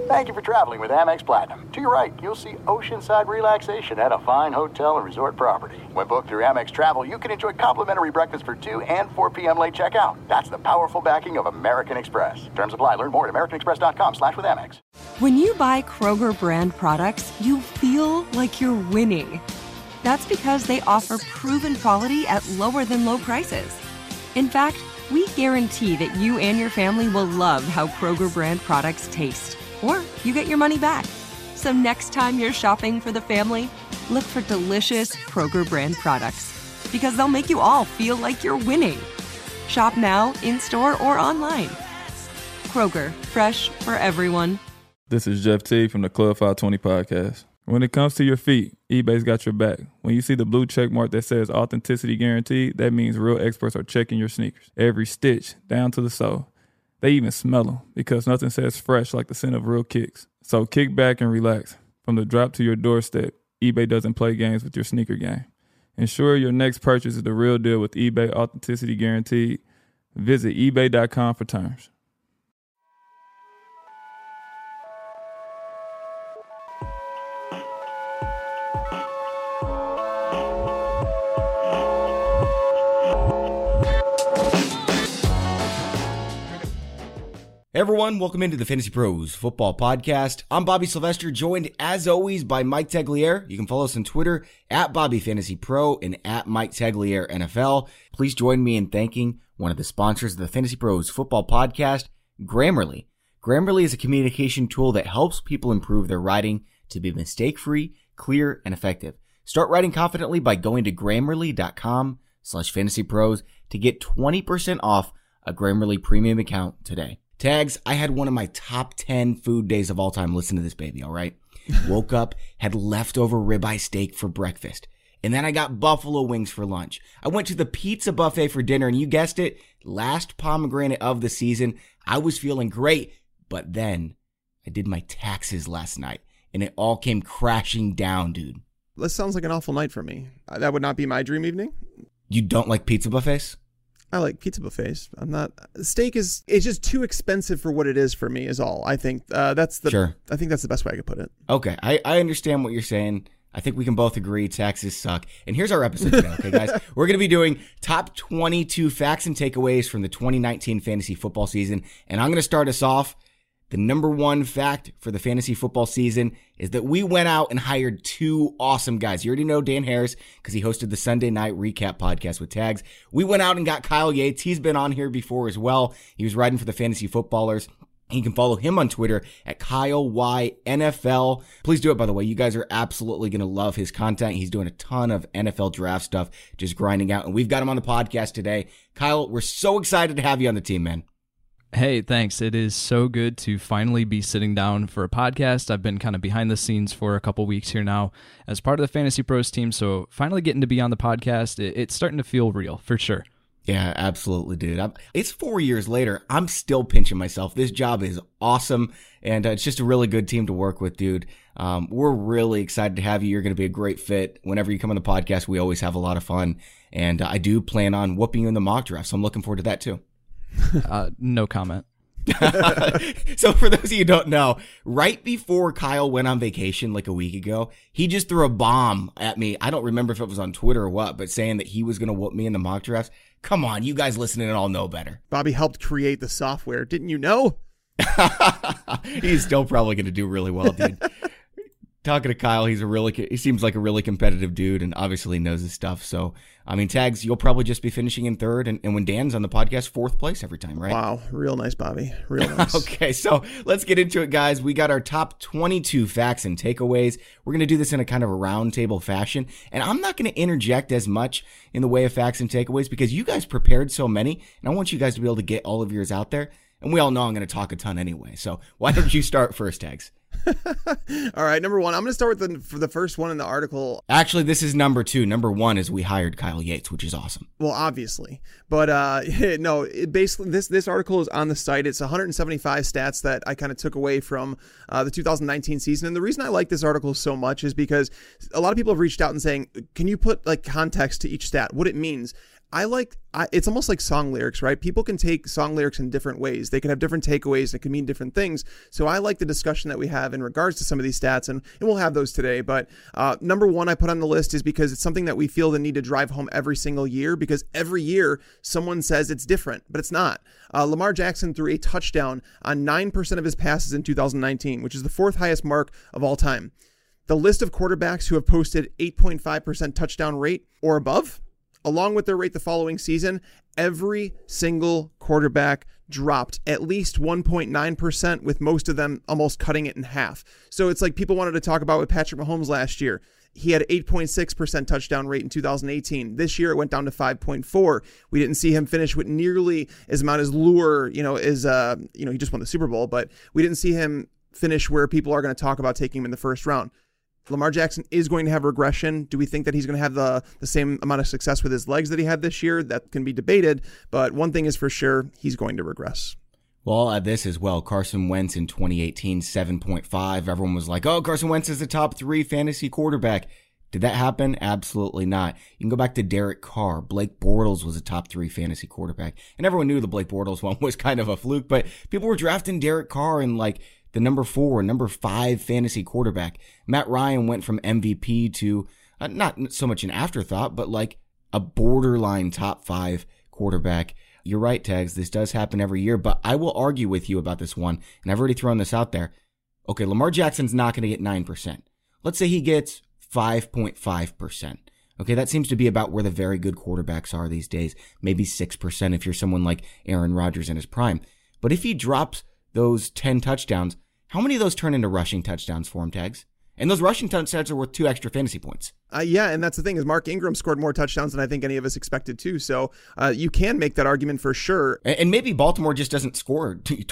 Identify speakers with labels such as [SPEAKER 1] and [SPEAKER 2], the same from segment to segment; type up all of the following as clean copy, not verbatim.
[SPEAKER 1] Thank you for traveling with Amex Platinum. To your right, you'll see oceanside relaxation at a fine hotel and resort property. When booked through Amex Travel, you can enjoy complimentary breakfast for 2 and 4 p.m. late checkout. That's the powerful backing of American Express. Terms apply. Learn more at americanexpress.com/withAmex.
[SPEAKER 2] When you buy Kroger brand products, you feel like you're winning. That's because they offer proven quality at lower than low prices. In fact, we guarantee that you and your family will love how Kroger brand products taste, or you get your money back. So next time you're shopping for the family, look for delicious Kroger brand products, because they'll make you all feel like you're winning. Shop now, in-store, or online. Kroger, fresh for everyone.
[SPEAKER 3] This is Jeff T. from the Club 520 podcast. When it comes to your feet, eBay's got your back. When you see the blue check mark that says authenticity guaranteed, that means real experts are checking your sneakers. Every stitch, down to the sole. They even smell them, because nothing says fresh like the scent of real kicks. So kick back and relax. From the drop to your doorstep, eBay doesn't play games with your sneaker game. Ensure your next purchase is the real deal with eBay Authenticity Guaranteed. Visit ebay.com for terms.
[SPEAKER 4] Hey everyone, welcome into the Fantasy Pros Football Podcast. I'm Bobby Sylvester, joined as always by Mike Tagliere. You can follow us on Twitter at BobbyFantasyPro and at Mike Tagliere NFL. Please join me in thanking one of the sponsors of the Fantasy Pros Football Podcast, Grammarly. Grammarly is a communication tool that helps people improve their writing to be mistake-free, clear, and effective. Start writing confidently by going to Grammarly.com/fantasypros to get 20% off a Grammarly premium account today. Tags, I had one of my top 10 food days of all time. Listen to this, baby, all right? Woke up, had leftover ribeye steak for breakfast. And then I got buffalo wings for lunch. I went to the pizza buffet for dinner, and you guessed it, last pomegranate of the season. I was feeling great, but then I did my taxes last night, and it all came crashing down, dude.
[SPEAKER 5] This sounds like an awful night for me. That would not be my dream evening.
[SPEAKER 4] You don't like pizza buffets?
[SPEAKER 5] I like pizza buffets. Steak it's just too expensive for what it is for me is all. I think I think that's the best way I could put it.
[SPEAKER 4] Okay. I understand what you're saying. I think we can both agree taxes suck. And here's our episode today, okay, guys? We're going to be doing top 22 facts and takeaways from the 2019 fantasy football season. And I'm going to start us off. The number one fact for the fantasy football season is that we went out and hired two awesome guys. You already know Dan Harris because he hosted the Sunday Night Recap podcast with Tags. We went out and got Kyle Yates. He's been on here before as well. He was writing for the Fantasy Footballers. You can follow him on Twitter at KyleYNFL. Please do it, by the way. You guys are absolutely going to love his content. He's doing a ton of NFL draft stuff, just grinding out. And we've got him on the podcast today. Kyle, we're so excited to have you on the team, man.
[SPEAKER 6] Hey, thanks. It is so good to finally be sitting down for a podcast. I've been kind of behind the scenes for a couple weeks here now as part of the Fantasy Pros team, so finally getting to be on the podcast, it's starting to feel real, for sure.
[SPEAKER 4] Yeah, absolutely, dude. It's 4 years later. I'm still pinching myself. This job is awesome, and it's just a really good team to work with, dude. We're really excited to have you. You're going to be a great fit. Whenever you come on the podcast, we always have a lot of fun, and I do plan on whooping you in the mock draft, so I'm looking forward to that, too.
[SPEAKER 6] No comment.
[SPEAKER 4] So for those of you who don't know, right before Kyle went on vacation like a week ago, he just threw a bomb at me. I don't remember if it was on Twitter or what, but saying that he was going to whoop me in the mock drafts. Come on, you guys listening all know better.
[SPEAKER 5] Bobby helped create the software. Didn't you know?
[SPEAKER 4] He's still probably going to do really well, dude. Talking to Kyle, he seems like a really competitive dude and obviously knows his stuff. So, I mean, Tags, you'll probably just be finishing in third. And when Dan's on the podcast, fourth place every time, right?
[SPEAKER 5] Wow. Real nice, Bobby. Real nice.
[SPEAKER 4] Okay, so let's get into it, guys. We got our top 22 facts and takeaways. We're going to do this in a kind of a roundtable fashion. And I'm not going to interject as much in the way of facts and takeaways because you guys prepared so many. And I want you guys to be able to get all of yours out there. And we all know I'm going to talk a ton anyway. So why don't you start first, Tags?
[SPEAKER 5] All right, number one. I'm going to start with the first one in the article.
[SPEAKER 4] Actually, this is number two. Number one is we hired Kyle Yates, which is awesome.
[SPEAKER 5] Well, obviously. But no, basically this article is on the site. It's 175 stats that I kind of took away from the 2019 season. And the reason I like this article so much is because a lot of people have reached out and saying, can you put like context to each stat, what it means? it's almost like song lyrics, right? People can take song lyrics in different ways. They can have different takeaways. It can mean different things. So I like the discussion that we have in regards to some of these stats, and we'll have those today. But number one I put on the list is because it's something that we feel the need to drive home every single year, because every year someone says it's different, but it's not. Lamar Jackson threw a touchdown on 9% of his passes in 2019, which is the fourth highest mark of all time. The list of quarterbacks who have posted 8.5% touchdown rate or above, along with their rate the following season, every single quarterback dropped at least 1.9%, with most of them almost cutting it in half. So it's like people wanted to talk about with Patrick Mahomes last year. He had 8.6% touchdown rate in 2018. This year it went down to 5.4. We didn't see him finish with nearly as amount as lure, he just won the Super Bowl, but we didn't see him finish where people are going to talk about taking him in the first round. Lamar Jackson is going to have regression. Do we think that he's going to have the same amount of success with his legs that he had this year? That can be debated, but one thing is for sure, he's going to regress.
[SPEAKER 4] Well, I'll add this as well. Carson Wentz in 2018, 7.5. Everyone was like, oh, Carson Wentz is the top 3 fantasy quarterback. Did that happen? Absolutely not. You can go back to Derek Carr. Blake Bortles was a top 3 fantasy quarterback. And everyone knew the Blake Bortles one was kind of a fluke, but people were drafting Derek Carr in like the number 4, number 5 fantasy quarterback. Matt Ryan went from MVP to not so much an afterthought, but like a borderline top 5 quarterback. You're right, Tags. This does happen every year, but I will argue with you about this one, and I've already thrown this out there. Okay, Lamar Jackson's not going to get 9%. Let's say he gets 5.5%. Okay, that seems to be about where the very good quarterbacks are these days. Maybe 6% if you're someone like Aaron Rodgers in his prime. But if he drops those 10 touchdowns, how many of those turn into rushing touchdowns for him, Tags? And those rushing touchdowns are worth 2 extra fantasy points.
[SPEAKER 5] Yeah, and that's the thing is Mark Ingram scored more touchdowns than I think any of us expected to. So you can make that argument for sure.
[SPEAKER 4] And maybe Baltimore just doesn't score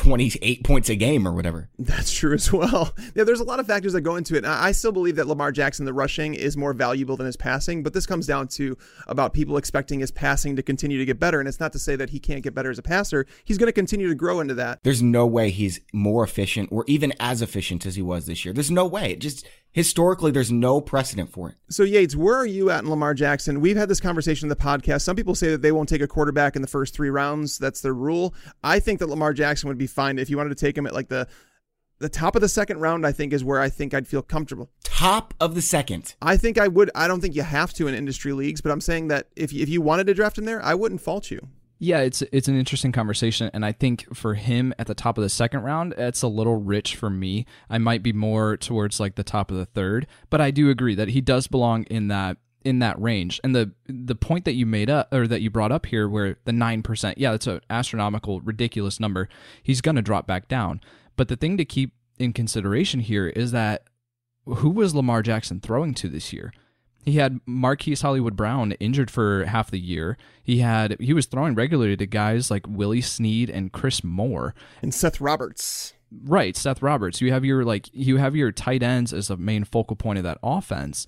[SPEAKER 4] 28 points a game or whatever.
[SPEAKER 5] That's true as well. Yeah, there's a lot of factors that go into it. I still believe that Lamar Jackson, the rushing, is more valuable than his passing, but this comes down to about people expecting his passing to continue to get better. And it's not to say that he can't get better as a passer. He's going to continue to grow into that.
[SPEAKER 4] There's no way he's more efficient or even as efficient as he was this year. There's no way. It just historically, there's no precedent for it.
[SPEAKER 5] So Yates, where are you at in Lamar Jackson? We've had this conversation in the podcast. Some people say that they won't take a quarterback in the first 3 rounds. That's their rule. I think that Lamar Jackson would be fine if you wanted to take him at like the top of the second round. I think is where I think I'd feel comfortable.
[SPEAKER 4] Top of the second.
[SPEAKER 5] I think I would. I don't think you have to in industry leagues, but I'm saying that if you wanted to draft him there, I wouldn't fault you.
[SPEAKER 6] Yeah, it's an interesting conversation, and I think for him at the top of the second round, it's a little rich for me. I might be more towards like the top of the third, but I do agree that he does belong in that range. And the point that you made up or that you brought up here, where the 9%, yeah, that's an astronomical, ridiculous number. He's going to drop back down, but the thing to keep in consideration here is that who was Lamar Jackson throwing to this year? He had Marquise Hollywood Brown injured for half the year. He was throwing regularly to guys like Willie Snead and Chris Moore
[SPEAKER 5] and Seth Roberts.
[SPEAKER 6] Right, Seth Roberts. You have your tight ends as the main focal point of that offense.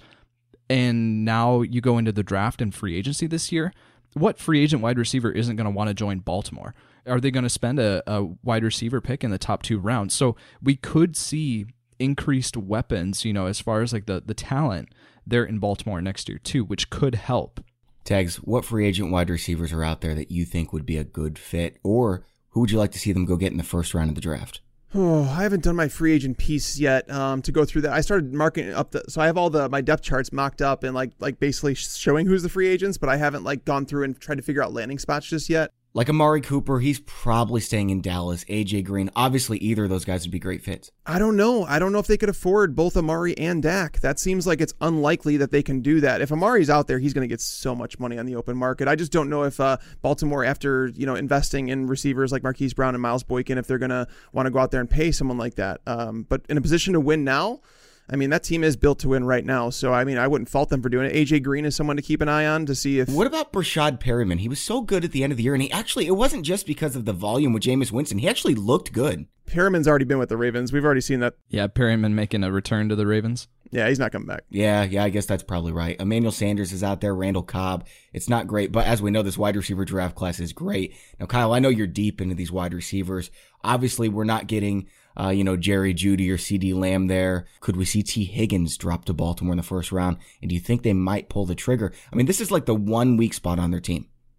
[SPEAKER 6] And now you go into the draft and free agency this year. What free agent wide receiver isn't going to want to join Baltimore? Are they going to spend a wide receiver pick in the top 2 rounds? So we could see increased weapons, as far as like the talent there in Baltimore next year too, which could help.
[SPEAKER 4] Tags, what free agent wide receivers are out there that you think would be a good fit, or who would you like to see them go get in the first round of the draft?
[SPEAKER 5] Oh, I haven't done my free agent piece yet to go through that. I started marking up so I have all my depth charts mocked up and like basically showing who's the free agents, but I haven't like gone through and tried to figure out landing spots just yet.
[SPEAKER 4] Like Amari Cooper, he's probably staying in Dallas. AJ Green, obviously either of those guys would be great fits.
[SPEAKER 5] I don't know. I don't know if they could afford both Amari and Dak. That seems like it's unlikely that they can do that. If Amari's out there, he's going to get so much money on the open market. I just don't know if Baltimore, after investing in receivers like Marquise Brown and Miles Boykin, if they're going to want to go out there and pay someone like that. But in a position to win now, I mean, that team is built to win right now. So, I mean, I wouldn't fault them for doing it. AJ Green is someone to keep an eye on to see if...
[SPEAKER 4] What about Brashad Perriman? He was so good at the end of the year, and it wasn't just because of the volume with Jameis Winston. He actually looked good.
[SPEAKER 5] Perriman's already been with the Ravens. We've already seen that.
[SPEAKER 6] Yeah, Perriman making a return to the Ravens.
[SPEAKER 5] Yeah, he's not coming back.
[SPEAKER 4] Yeah, I guess that's probably right. Emmanuel Sanders is out there, Randall Cobb. It's not great, but as we know, this wide receiver draft class is great. Now, Kyle, I know you're deep into these wide receivers. Obviously, we're not getting... Jerry Jeudy or CD Lamb there. Could we see T. Higgins drop to Baltimore in the first round? And do you think they might pull the trigger? I mean, this is like the one weak spot on their team.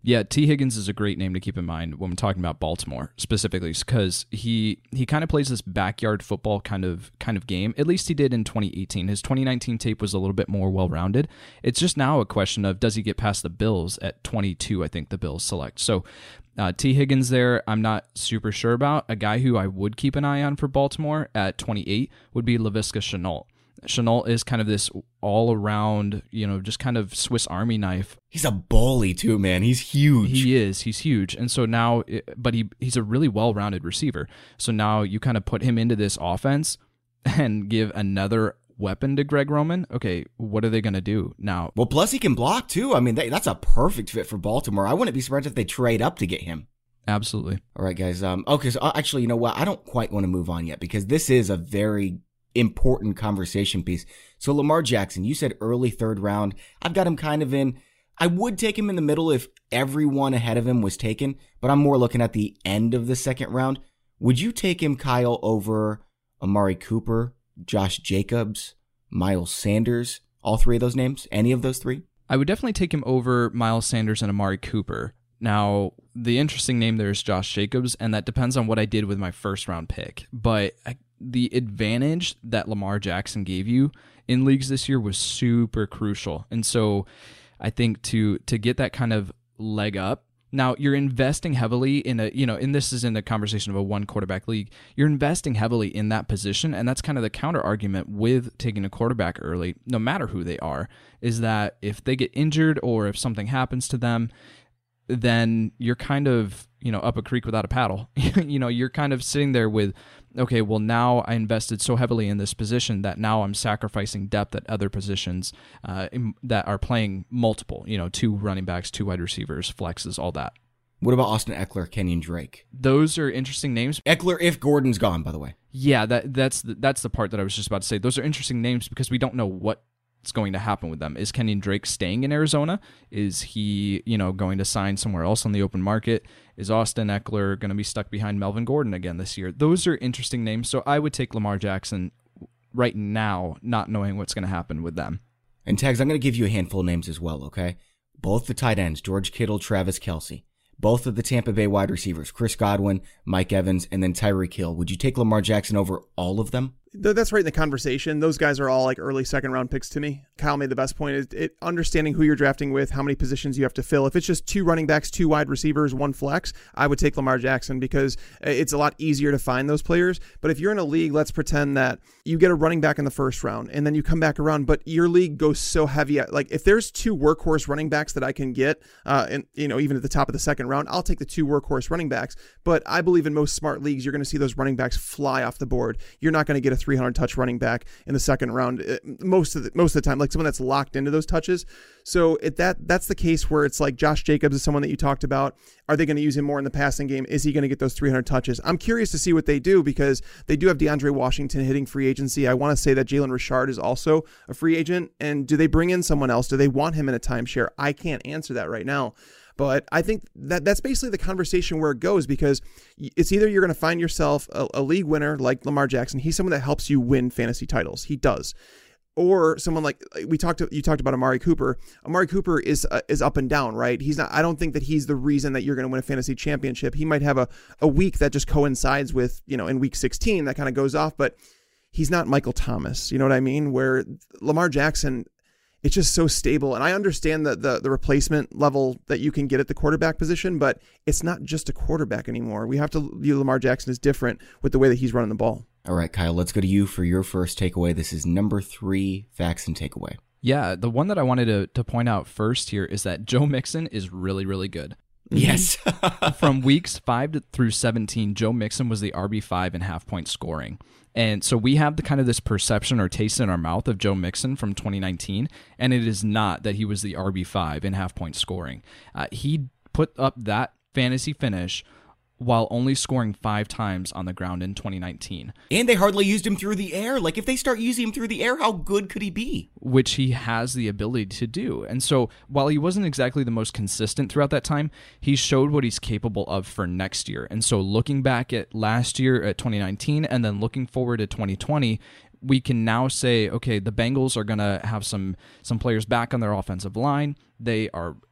[SPEAKER 6] Yeah, T. Higgins is a great name to keep in mind when we're talking about Baltimore specifically, because he kind of plays this backyard football kind of game. At least he did in 2018. His 2019 tape was a little bit more well-rounded. It's just now a question of, does he get past the Bills at 22? I think the Bills select. So T. Higgins there, I'm not super sure about. A guy who I would keep an eye on for Baltimore at 28 would be Laviska Shenault. Shenault is kind of this all-around, just kind of Swiss Army knife.
[SPEAKER 4] He's a bully too, man. He's huge.
[SPEAKER 6] He is. He's huge. And so now, but he's a really well-rounded receiver. So now you kind of put him into this offense and give another weapon to Greg Roman. Okay, what are they going to do now?
[SPEAKER 4] Well, plus he can block too. I mean, that's a perfect fit for Baltimore. I wouldn't be surprised if they trade up to get him.
[SPEAKER 6] Absolutely.
[SPEAKER 4] All right, guys. Okay, so actually, you know what? I don't quite want to move on yet because this is a very important conversation piece. So Lamar Jackson, you said early third round. I've got him kind of in. I would take him in the middle if everyone ahead of him was taken, but I'm more looking at the end of the second round. Would you take him, Kyle, over Amari Cooper, Josh Jacobs, Miles Sanders, all three of those names? Any of those three?
[SPEAKER 6] I would definitely take him over Miles Sanders and Amari Cooper. Now, the interesting name there is Josh Jacobs, and that depends on what I did with my first round pick. But the advantage that Lamar Jackson gave you in leagues this year was super crucial. And so I think to get that kind of leg up, now you're investing heavily in and this is in the conversation of a one quarterback league, you're investing heavily in that position. And that's kind of the counter argument with taking a quarterback early, no matter who they are, is that if they get injured or if something happens to them, then you're kind of, up a creek without a paddle. You're kind of sitting there with, okay, well, now I invested so heavily in this position that now I'm sacrificing depth at other positions that are playing multiple, 2 running backs, 2 wide receivers, flexes, all that.
[SPEAKER 4] What about Austin Eckler, Kenyon Drake?
[SPEAKER 6] Those are interesting names.
[SPEAKER 4] Eckler, if Gordon's gone, by the way.
[SPEAKER 6] Yeah, that's the part that I was just about to say. Those are interesting names because we don't know what's going to happen with them. Is Kenyon Drake staying in Arizona? Is he, going to sign somewhere else on the open market? Is Austin Eckler going to be stuck behind Melvin Gordon again this year? Those are interesting names. So I would take Lamar Jackson right now, not knowing what's going to happen with them.
[SPEAKER 4] And Tags, I'm going to give you a handful of names as well, okay? Both the tight ends, George Kittle, Travis Kelce. Both of the Tampa Bay wide receivers, Chris Godwin, Mike Evans, and then Tyreek Hill. Would you take Lamar Jackson over all of them?
[SPEAKER 5] That's right in the conversation. Those guys are all like early second round picks to me. Kyle made the best point. Understanding who you're drafting with, how many positions you have to fill. If it's just 2 running backs, 2 wide receivers, 1 flex, I would take Lamar Jackson because it's a lot easier to find those players. But if you're in a league, let's pretend that you get a running back in the first round and then you come back around, but your league goes so heavy. Like if there's 2 workhorse running backs that I can get, and even at the top of the second round, I'll take the 2 workhorse running backs. But I believe in most smart leagues, you're going to see those running backs fly off the board. You're not going to get a 300 touch running back in the second round most of the time, like someone that's locked into those touches. So that's the case where it's like Josh Jacobs is someone that you talked about. Are they going to use him more in the passing game? Is he going to get those 300 touches? I'm curious to see what they do because they do have DeAndre Washington hitting free agency. I want to say that Jalen Richard is also a free agent. And do they bring in someone else? Do they want him in a timeshare? I can't answer that right now. But I think that's basically the conversation where it goes because it's either you're going to find yourself a league winner like Lamar Jackson. He's someone that helps you win fantasy titles. He does. Or someone like you talked about Amari Cooper. Amari Cooper is up and down, right? He's not. I don't think that he's the reason that you're going to win a fantasy championship. He might have a week that just coincides with, in week 16 that kind of goes off, but he's not Michael Thomas. You know what I mean? Where Lamar Jackson, it's just so stable. And I understand the replacement level that you can get at the quarterback position, but it's not just a quarterback anymore. We have to view Lamar Jackson as different with the way that he's running the ball.
[SPEAKER 4] All right, Kyle, let's go to you for your first takeaway. This is number 3 facts and takeaway.
[SPEAKER 6] Yeah, the one that I wanted to point out first here is that Joe Mixon is really, really good.
[SPEAKER 4] Yes.
[SPEAKER 6] From weeks 5 through 17, Joe Mixon was the RB5 in half-point scoring. And so we have the kind of this perception or taste in our mouth of Joe Mixon from 2019, and it is not that he was the RB5 in half-point scoring. He put up that fantasy finish while only scoring 5 times on the ground in 2019.
[SPEAKER 4] And they hardly used him through the air. Like, if they start using him through the air, how good could he be?
[SPEAKER 6] Which he has the ability to do. And so, while he wasn't exactly the most consistent throughout that time, he showed what he's capable of for next year. And so, looking back at last year, at 2019, and then looking forward to 2020, we can now say, okay, the Bengals are going to have some players back on their offensive line. They are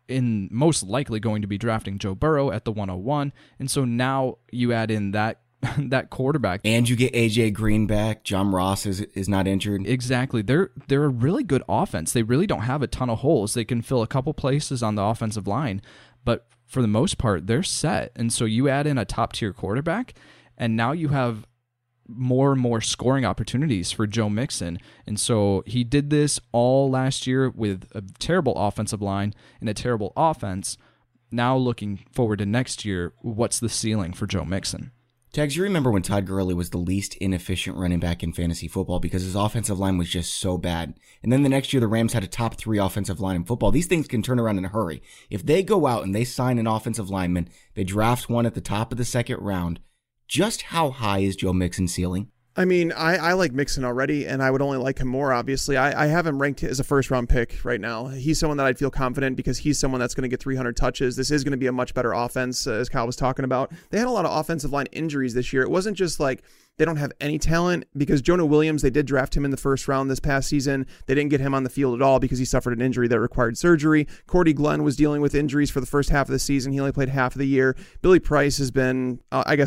[SPEAKER 6] most likely going to be drafting Joe Burrow at the 101. And so now you add in that quarterback.
[SPEAKER 4] And you get AJ Green back. John Ross is not injured.
[SPEAKER 6] Exactly. They're a really good offense. They really don't have a ton of holes. They can fill a couple places on the offensive line, but for the most part, they're set. And so you add in a top-tier quarterback, and now you have more and more scoring opportunities for Joe Mixon. And so he did this all last year with a terrible offensive line and a terrible offense. Now looking forward to next year, what's the ceiling for Joe Mixon?
[SPEAKER 4] Tags, you remember when Todd Gurley was the least inefficient running back in fantasy football because his offensive line was just so bad. And then the next year, the Rams had a top 3 offensive line in football. These things can turn around in a hurry. If they go out and they sign an offensive lineman, they draft one at the top of the second round, just how high is Joe Mixon's ceiling?
[SPEAKER 5] I mean, I like Mixon already, and I would only like him more, obviously. I have him ranked as a first-round pick right now. He's someone that I'd feel confident because he's someone that's going to get 300 touches. This is going to be a much better offense, as Kyle was talking about. They had a lot of offensive line injuries this year. It wasn't just like they don't have any talent because Jonah Williams, they did draft him in the first round this past season. They didn't get him on the field at all because he suffered an injury that required surgery. Cordy Glenn was dealing with injuries for the first half of the season. He only played half of the year. Billy Price has been,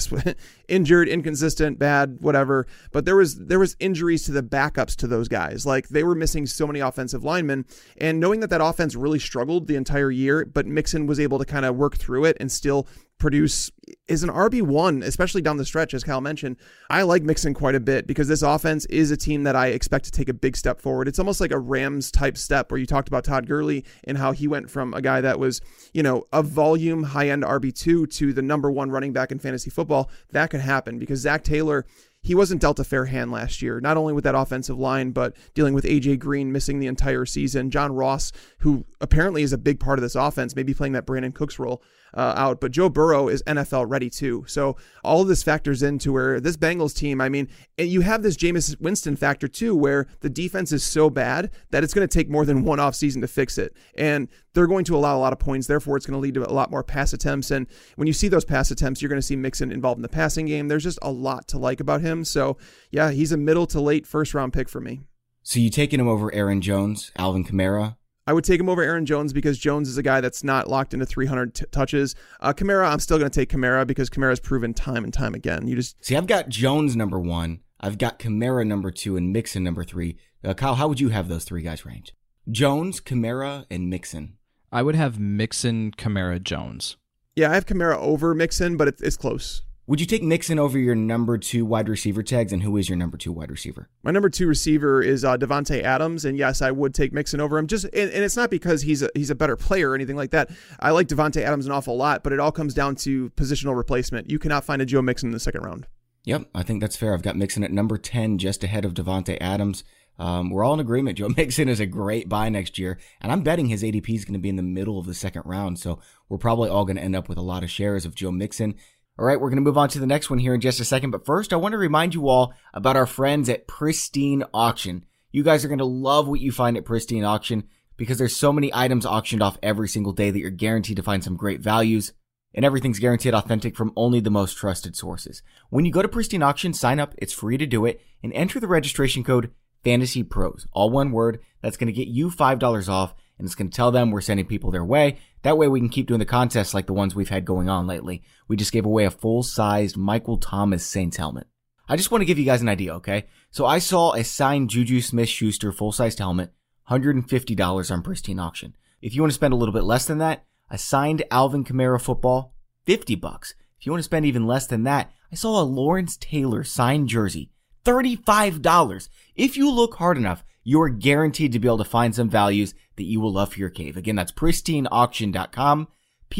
[SPEAKER 5] injured, inconsistent, bad, whatever. But there was injuries to the backups to those guys. Like, they were missing so many offensive linemen. And knowing that offense really struggled the entire year, but Mixon was able to kind of work through it and still produce is an RB1, especially down the stretch, as Kyle mentioned. I like Mixon quite a bit because this offense is a team that I expect to take a big step forward. It's almost like a Rams type step where you talked about Todd Gurley and how he went from a guy that was, a volume high-end RB2 to the number 1 running back in fantasy football. That could happen because Zach Taylor, he wasn't dealt a fair hand last year, not only with that offensive line, but dealing with AJ Green missing the entire season. John Ross, who apparently is a big part of this offense, maybe playing that Brandon Cooks role out. But Joe Burrow is NFL ready too. So all of this factors into where this Bengals team, you have this Jameis Winston factor too, where the defense is so bad that it's going to take more than one offseason to fix it. And they're going to allow a lot of points. Therefore, it's going to lead to a lot more pass attempts. And when you see those pass attempts, you're going to see Mixon involved in the passing game. There's just a lot to like about him. So yeah, he's a middle to late first round pick for me.
[SPEAKER 4] So you taking him over Aaron Jones, Alvin Kamara?
[SPEAKER 5] I would take him over Aaron Jones because Jones is a guy that's not locked into 300 touches. Kamara, I'm still going to take Kamara because Kamara's proven time and time again.
[SPEAKER 4] See, I've got Jones number 1, I've got Kamara number 2, and Mixon number 3. Kyle, how would you have those 3 guys ranked? Jones, Kamara, and Mixon.
[SPEAKER 6] I would have Mixon, Kamara, Jones.
[SPEAKER 5] Yeah, I have Kamara over Mixon, but it's close.
[SPEAKER 4] Would you take Mixon over your number 2 wide receiver, Tags? And who is your number 2 wide receiver?
[SPEAKER 5] My number 2 receiver is Devontae Adams, and yes, I would take Mixon over him. And it's not because he's a better player or anything like that. I like Devontae Adams an awful lot, but it all comes down to positional replacement. You cannot find a Joe Mixon in the second round.
[SPEAKER 4] Yep, I think that's fair. I've got Mixon at number 10, just ahead of Devontae Adams. We're all in agreement. Joe Mixon is a great buy next year, and I'm betting his ADP is going to be in the middle of the second round, so we're probably all going to end up with a lot of shares of Joe Mixon. All right, we're going to move on to the next one here in just a second. But first, I want to remind you all about our friends at Pristine Auction. You guys are going to love what you find at Pristine Auction because there's so many items auctioned off every single day that you're guaranteed to find some great values. And everything's guaranteed authentic from only the most trusted sources. When you go to Pristine Auction, sign up. It's free to do it. And enter the registration code FANTASYPROS. All one word. That's going to get you $5 off. And it's going to tell them we're sending people their way. That way we can keep doing the contests like the ones we've had going on lately. We just gave away a full-sized Michael Thomas Saints helmet. I just want to give you guys an idea, okay? So I saw a signed Juju Smith-Schuster full-sized helmet, $150 on Pristine Auction. If you want to spend a little bit less than that, a signed Alvin Kamara football, $50. If you want to spend even less than that, I saw a Lawrence Taylor signed jersey, $35. If you look hard enough, you're guaranteed to be able to find some values that you will love for your cave. Again, that's pristineauction.com,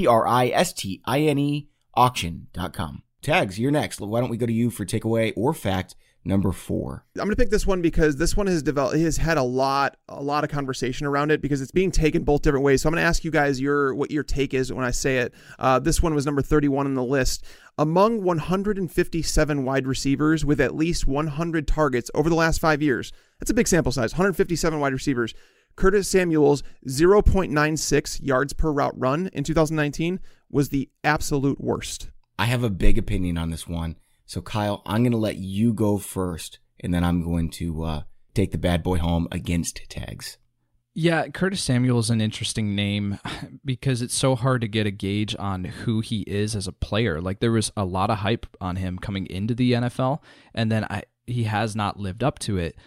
[SPEAKER 4] Pristine auction.com. Tags, you're next. Why don't we go to you for takeaway or fact number 4?
[SPEAKER 5] I'm going to pick this one because this one has had a lot of conversation around it because it's being taken both different ways. So I'm going to ask you guys what your take is when I say it. This one was number 31 on the list. Among 157 wide receivers with at least 100 targets over the last 5 years, that's a big sample size, 157 wide receivers. Curtis Samuel's 0.96 yards per route run in 2019 was the absolute worst.
[SPEAKER 4] I have a big opinion on this one. So, Kyle, I'm going to let you go first, and then I'm going to take the bad boy home against Tags.
[SPEAKER 6] Yeah, Curtis Samuel is an interesting name because it's so hard to get a gauge on who he is as a player. Like, there was a lot of hype on him coming into the NFL, and then he has not lived up to it.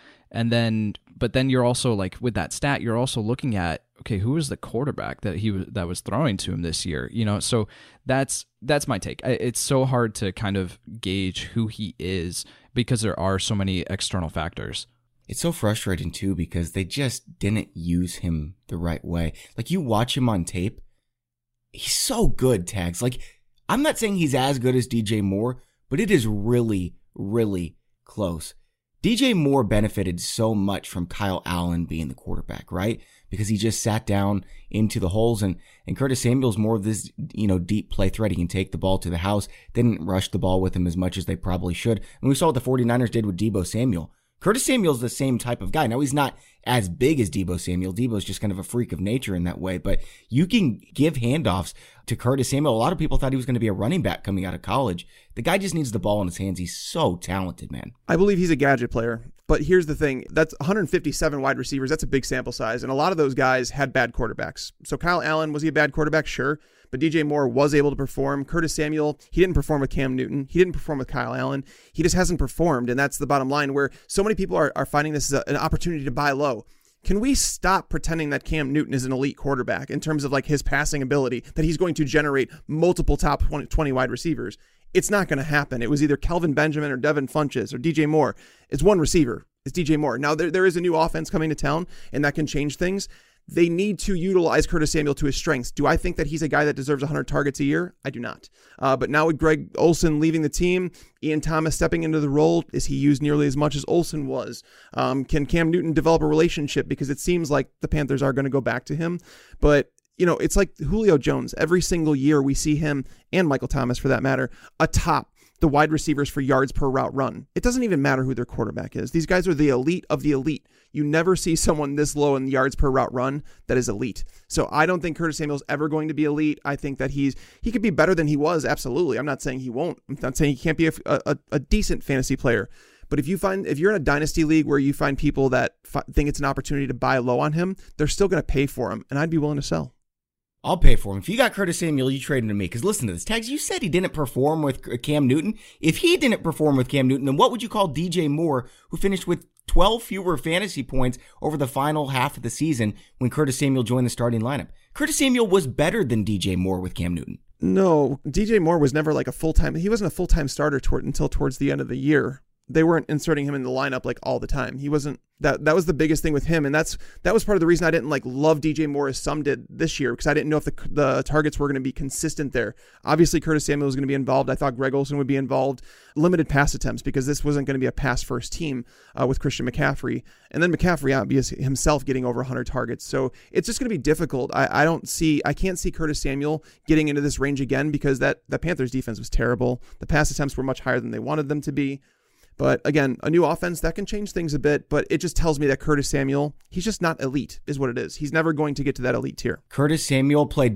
[SPEAKER 6] But then you're also like, with that stat, you're also looking at, okay, who was the quarterback that was throwing to him this year? So that's my take. It's so hard to kind of gauge who he is because there are so many external factors.
[SPEAKER 4] It's so frustrating, too, because they just didn't use him the right way. Like, you watch him on tape, he's so good, Tags. Like, I'm not saying he's as good as DJ Moore, but it is really, really close. DJ Moore benefited so much from Kyle Allen being the quarterback, right? Because he just sat down into the holes, and Curtis Samuel's more of this, deep play threat. He can take the ball to the house. They didn't rush the ball with him as much as they probably should. And we saw what the 49ers did with Deebo Samuel. Curtis Samuel's the same type of guy. Now, he's not as big as Deebo Samuel. Deebo's just kind of a freak of nature in that way, but you can give handoffs to Curtis Samuel. A lot of people thought he was going to be a running back coming out of college. The guy just needs the ball in his hands. He's so talented, man.
[SPEAKER 5] I believe he's a gadget player. But here's the thing. That's 157 wide receivers. That's a big sample size. And a lot of those guys had bad quarterbacks. So Kyle Allen, was he a bad quarterback? Sure. But DJ Moore was able to perform. Curtis Samuel, he didn't perform with Cam Newton. He didn't perform with Kyle Allen. He just hasn't performed. And that's the bottom line, where so many people are finding this as an opportunity to buy low. Can we stop pretending that Cam Newton is an elite quarterback in terms of like his passing ability, that he's going to generate multiple top 20 wide receivers? It's not going to happen. It was either Kelvin Benjamin or Devin Funchess or DJ Moore. It's one receiver. It's DJ Moore. Now, there is a new offense coming to town, and that can change things. They need to utilize Curtis Samuel to his strengths. Do I think that he's a guy that deserves 100 targets a year? I do not. But now with Greg Olsen leaving the team, Ian Thomas stepping into the role, is he used nearly as much as Olsen was? Can Cam Newton develop a relationship? Because it seems like the Panthers are going to go back to him. But, it's like Julio Jones. Every single year we see him, and Michael Thomas for that matter, atop the wide receivers for yards per route run. It doesn't even matter who their quarterback is. These guys are the elite of the elite. You never see someone this low in yards per route run that is elite. So I don't think Curtis Samuel's ever going to be elite. I think that he could be better than he was. Absolutely. I'm not saying he won't. I'm not saying he can't be a decent fantasy player. But if you're in a dynasty league where you find people that think it's an opportunity to buy low on him, they're still going to pay for him. And I'd be willing to sell.
[SPEAKER 4] I'll pay for him. If you got Curtis Samuel, you trade him to me. Because listen to this, Tags, you said he didn't perform with Cam Newton. If he didn't perform with Cam Newton, then what would you call DJ Moore, who finished with 12 fewer fantasy points over the final half of the season when Curtis Samuel joined the starting lineup? Curtis Samuel was better than DJ Moore with Cam Newton.
[SPEAKER 5] No, DJ Moore was never like he wasn't a full-time starter until towards the end of the year. They weren't inserting him in the lineup like all the time. He wasn't. That was the biggest thing with him, and that was part of the reason I didn't love DJ Moore as some did this year, because I didn't know if the targets were going to be consistent there. Obviously, Curtis Samuel was going to be involved. I thought Greg Olsen would be involved. Limited pass attempts, because this wasn't going to be a pass first team with Christian McCaffrey, and then McCaffrey obviously himself getting over 100 targets. So it's just going to be difficult. I can't see Curtis Samuel getting into this range again, because the Panthers defense was terrible. The pass attempts were much higher than they wanted them to be. But again, a new offense, that can change things a bit, but it just tells me that Curtis Samuel, he's just not elite, is what it is. He's never going to get to that elite tier.
[SPEAKER 4] Curtis Samuel played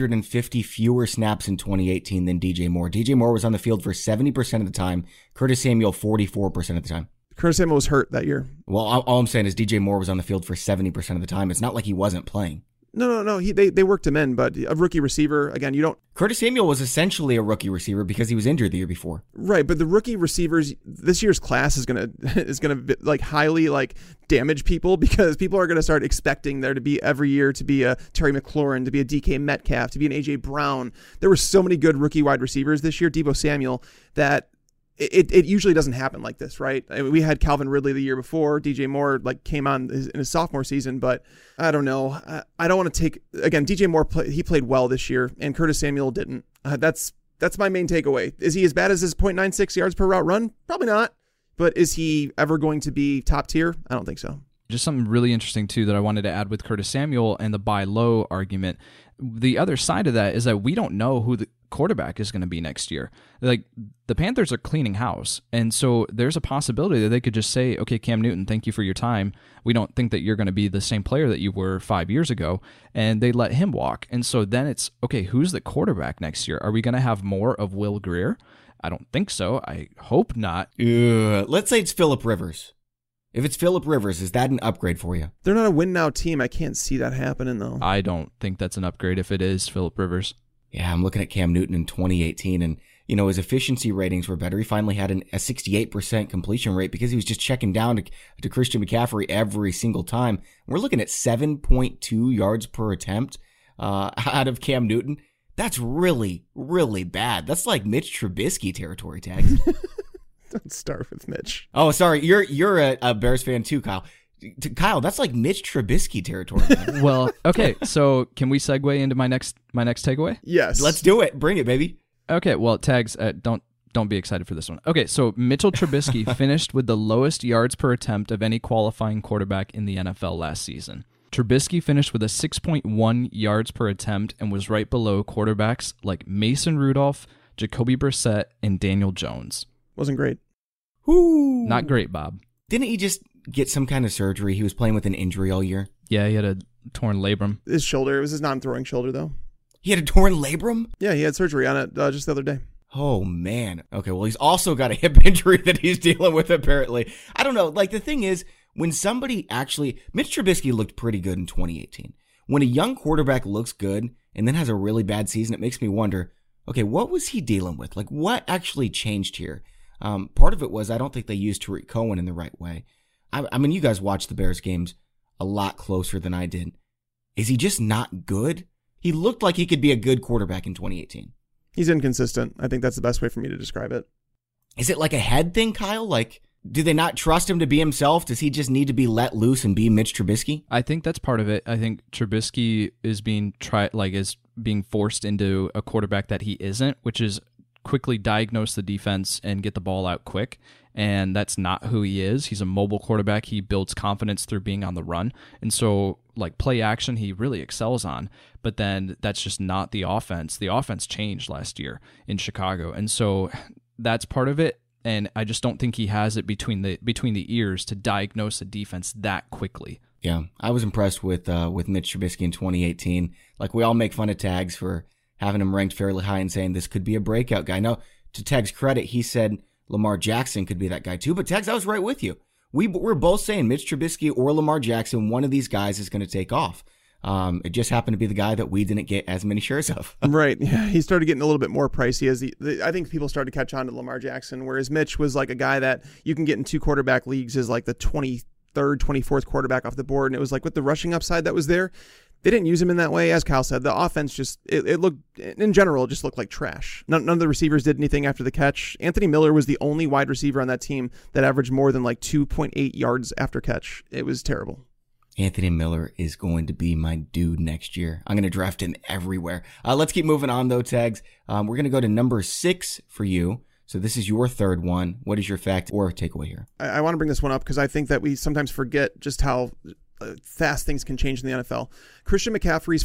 [SPEAKER 4] 250 fewer snaps in 2018 than DJ Moore. DJ Moore was on the field for 70% of the time. Curtis Samuel, 44% of the time.
[SPEAKER 5] Curtis Samuel was hurt that year.
[SPEAKER 4] Well, all I'm saying is DJ Moore was on the field for 70% of the time. It's not like he wasn't playing.
[SPEAKER 5] No. They worked him in, but a rookie receiver, again, you don't...
[SPEAKER 4] Curtis Samuel was essentially a rookie receiver because he was injured the year before.
[SPEAKER 5] Right, but the rookie receivers, this year's class is gonna highly damage people, because people are gonna start expecting there to be every year to be a Terry McLaurin, to be a DK Metcalf, to be an AJ Brown. There were so many good rookie wide receivers this year, Deebo Samuel, that it usually doesn't happen like this, right? I mean, we had Calvin Ridley the year before. DJ Moore came on in his sophomore season, but I don't know. I don't want to take, again, DJ Moore he played well this year, and Curtis Samuel didn't. That's my main takeaway. Is he as bad as his 0.96 yards per route run? Probably not. But is he ever going to be top tier? I don't think so.
[SPEAKER 6] Just something really interesting, too, that I wanted to add with Curtis Samuel and the buy low argument. The other side of that is that we don't know who the quarterback is going to be next year. The Panthers are cleaning house, and so there's a possibility that they could just say, okay, Cam Newton, thank you for your time. We don't think that you're going to be the same player that you were 5 years ago, and they let him walk. And so then it's, okay, who's the quarterback next year? Are we going to have more of Will Grier? I don't think so. I hope not.
[SPEAKER 4] Let's say it's Phillip Rivers. If it's Phillip Rivers, is that an upgrade for you?
[SPEAKER 5] They're not a win now team. I can't see that happening though.
[SPEAKER 6] I don't think that's an upgrade if it is Phillip Rivers.
[SPEAKER 4] Yeah, I'm looking at Cam Newton in 2018, and his efficiency ratings were better. He finally had a 68% completion rate because he was just checking down to Christian McCaffrey every single time. We're looking at 7.2 yards per attempt out of Cam Newton. That's really, really bad. That's like Mitch Trubisky territory, Tags.
[SPEAKER 5] Don't start with Mitch.
[SPEAKER 4] Oh, sorry. You're a Bears fan too, Kyle. Kyle, that's like Mitch Trubisky territory.
[SPEAKER 6] Well, okay. So can we segue into my next takeaway?
[SPEAKER 5] Yes.
[SPEAKER 4] Let's do it. Bring it, baby.
[SPEAKER 6] Okay. Well, Tags, don't be excited for this one. Okay. So Mitchell Trubisky finished with the lowest yards per attempt of any qualifying quarterback in the NFL last season. Trubisky finished with a 6.1 yards per attempt and was right below quarterbacks like Mason Rudolph, Jacoby Brissett, and Daniel Jones.
[SPEAKER 5] Wasn't great.
[SPEAKER 4] Ooh.
[SPEAKER 6] Not great, Bob.
[SPEAKER 4] Didn't he just get some kind of surgery? He was playing with an injury all year.
[SPEAKER 6] Yeah, he had a torn labrum.
[SPEAKER 5] His shoulder. It was his non-throwing shoulder, though.
[SPEAKER 4] He had a torn labrum?
[SPEAKER 5] Yeah, he had surgery on it just the other day.
[SPEAKER 4] Oh, man. Okay, well, he's also got a hip injury that he's dealing with, apparently. I don't know. Like, the thing is, when somebody actually... Mitch Trubisky looked pretty good in 2018. When a young quarterback looks good and then has a really bad season, it makes me wonder, okay, what was he dealing with? Like, what actually changed here? Part of it was I don't think they used Tariq Cohen in the right way. I mean, you guys watched the Bears games a lot closer than I did. Is he just not good? He looked like he could be a good quarterback in 2018.
[SPEAKER 5] He's inconsistent. I think that's the best way for me to describe it.
[SPEAKER 4] Is it like a head thing, Kyle? Like, do they not trust him to be himself? Does he just need to be let loose and be Mitch Trubisky?
[SPEAKER 6] I think that's part of it. I think Trubisky is being forced into a quarterback that he isn't, which is quickly diagnose the defense and get the ball out quick. And that's not who he is. He's a mobile quarterback. He builds confidence through being on the run. And so, like, play action, he really excels on. But then that's just not the offense. The offense changed last year in Chicago. And so that's part of it. And I just don't think he has it between the ears to diagnose a defense that quickly.
[SPEAKER 4] Yeah, I was impressed with Mitch Trubisky in 2018. Like, we all make fun of Tags for having him ranked fairly high and saying this could be a breakout guy. Now, to Tags' credit, he said Lamar Jackson could be that guy too. But Tags, I was right with you. We're both saying Mitch Trubisky or Lamar Jackson, one of these guys is going to take off. It just happened to be the guy that we didn't get as many shares of.
[SPEAKER 5] Right. Yeah, he started getting a little bit more pricey as I think people started to catch on to Lamar Jackson, whereas Mitch was like a guy that you can get in two quarterback leagues as like the 23rd, 24th quarterback off the board. And it was like with the rushing upside that was there, they didn't use him in that way. As Kyle said, the offense just, it looked, in general, it just looked like trash. None of the receivers did anything after the catch. Anthony Miller was the only wide receiver on that team that averaged more than like 2.8 yards after catch. It was terrible.
[SPEAKER 4] Anthony Miller is going to be my dude next year. I'm going to draft him everywhere. Let's keep moving on, though, Tags. We're going to go to number 6 for you. So this is your third one. What is your fact or takeaway here?
[SPEAKER 5] I want to bring this one up because I think that we sometimes forget just how fast things can change in the NFL. Christian McCaffrey's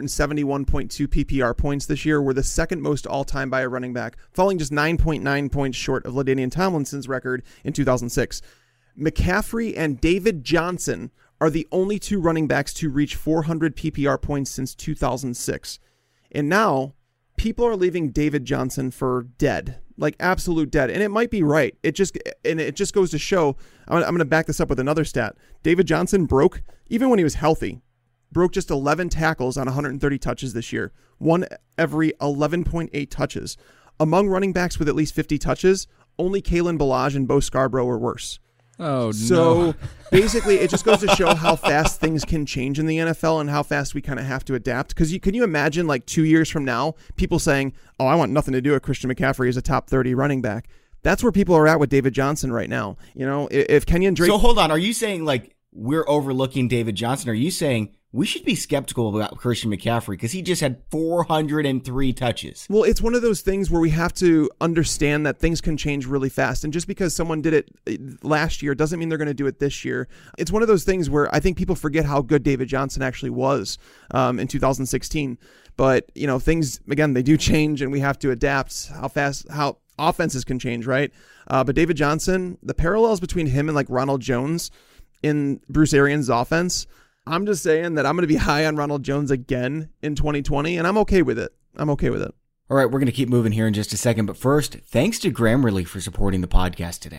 [SPEAKER 5] 471.2 PPR points this year were the second most all-time by a running back, falling just 9.9 points short of LaDainian Tomlinson's record in 2006. McCaffrey and David Johnson are the only two running backs to reach 400 PPR points since 2006. And now, people are leaving David Johnson for dead. Like absolute dead. And it might be right. It just goes to show, I'm going to back this up with another stat. David Johnson broke, even when he was healthy, broke just 11 tackles on 130 touches this year. One every 11.8 touches. Among running backs with at least 50 touches, only Kalen Ballage and Bo Scarborough were worse.
[SPEAKER 6] Oh,
[SPEAKER 5] so
[SPEAKER 6] no.
[SPEAKER 5] Basically, it just goes to show how fast things can change in the NFL and how fast we kind of have to adapt. Because can you imagine like 2 years from now, people saying, oh, I want nothing to do with Christian McCaffrey as a top 30 running back. That's where people are at with David Johnson right now. You know, if Kenyon Drake...
[SPEAKER 4] So hold on. Are you saying like we're overlooking David Johnson? Are you saying we should be skeptical about Christian McCaffrey because he just had 403 touches?
[SPEAKER 5] Well, it's one of those things where we have to understand that things can change really fast. And just because someone did it last year doesn't mean they're going to do it this year. It's one of those things where I think people forget how good David Johnson actually was in 2016. But, you know, things, again, they do change and we have to adapt how offenses can change, right? But David Johnson, the parallels between him and like Ronald Jones in Bruce Arians' offense, I'm just saying that I'm going to be high on Ronald Jones again in 2020, and I'm okay with it. All right,
[SPEAKER 4] we're going to keep moving here in just a second, but first, thanks to Grammarly for supporting the podcast today.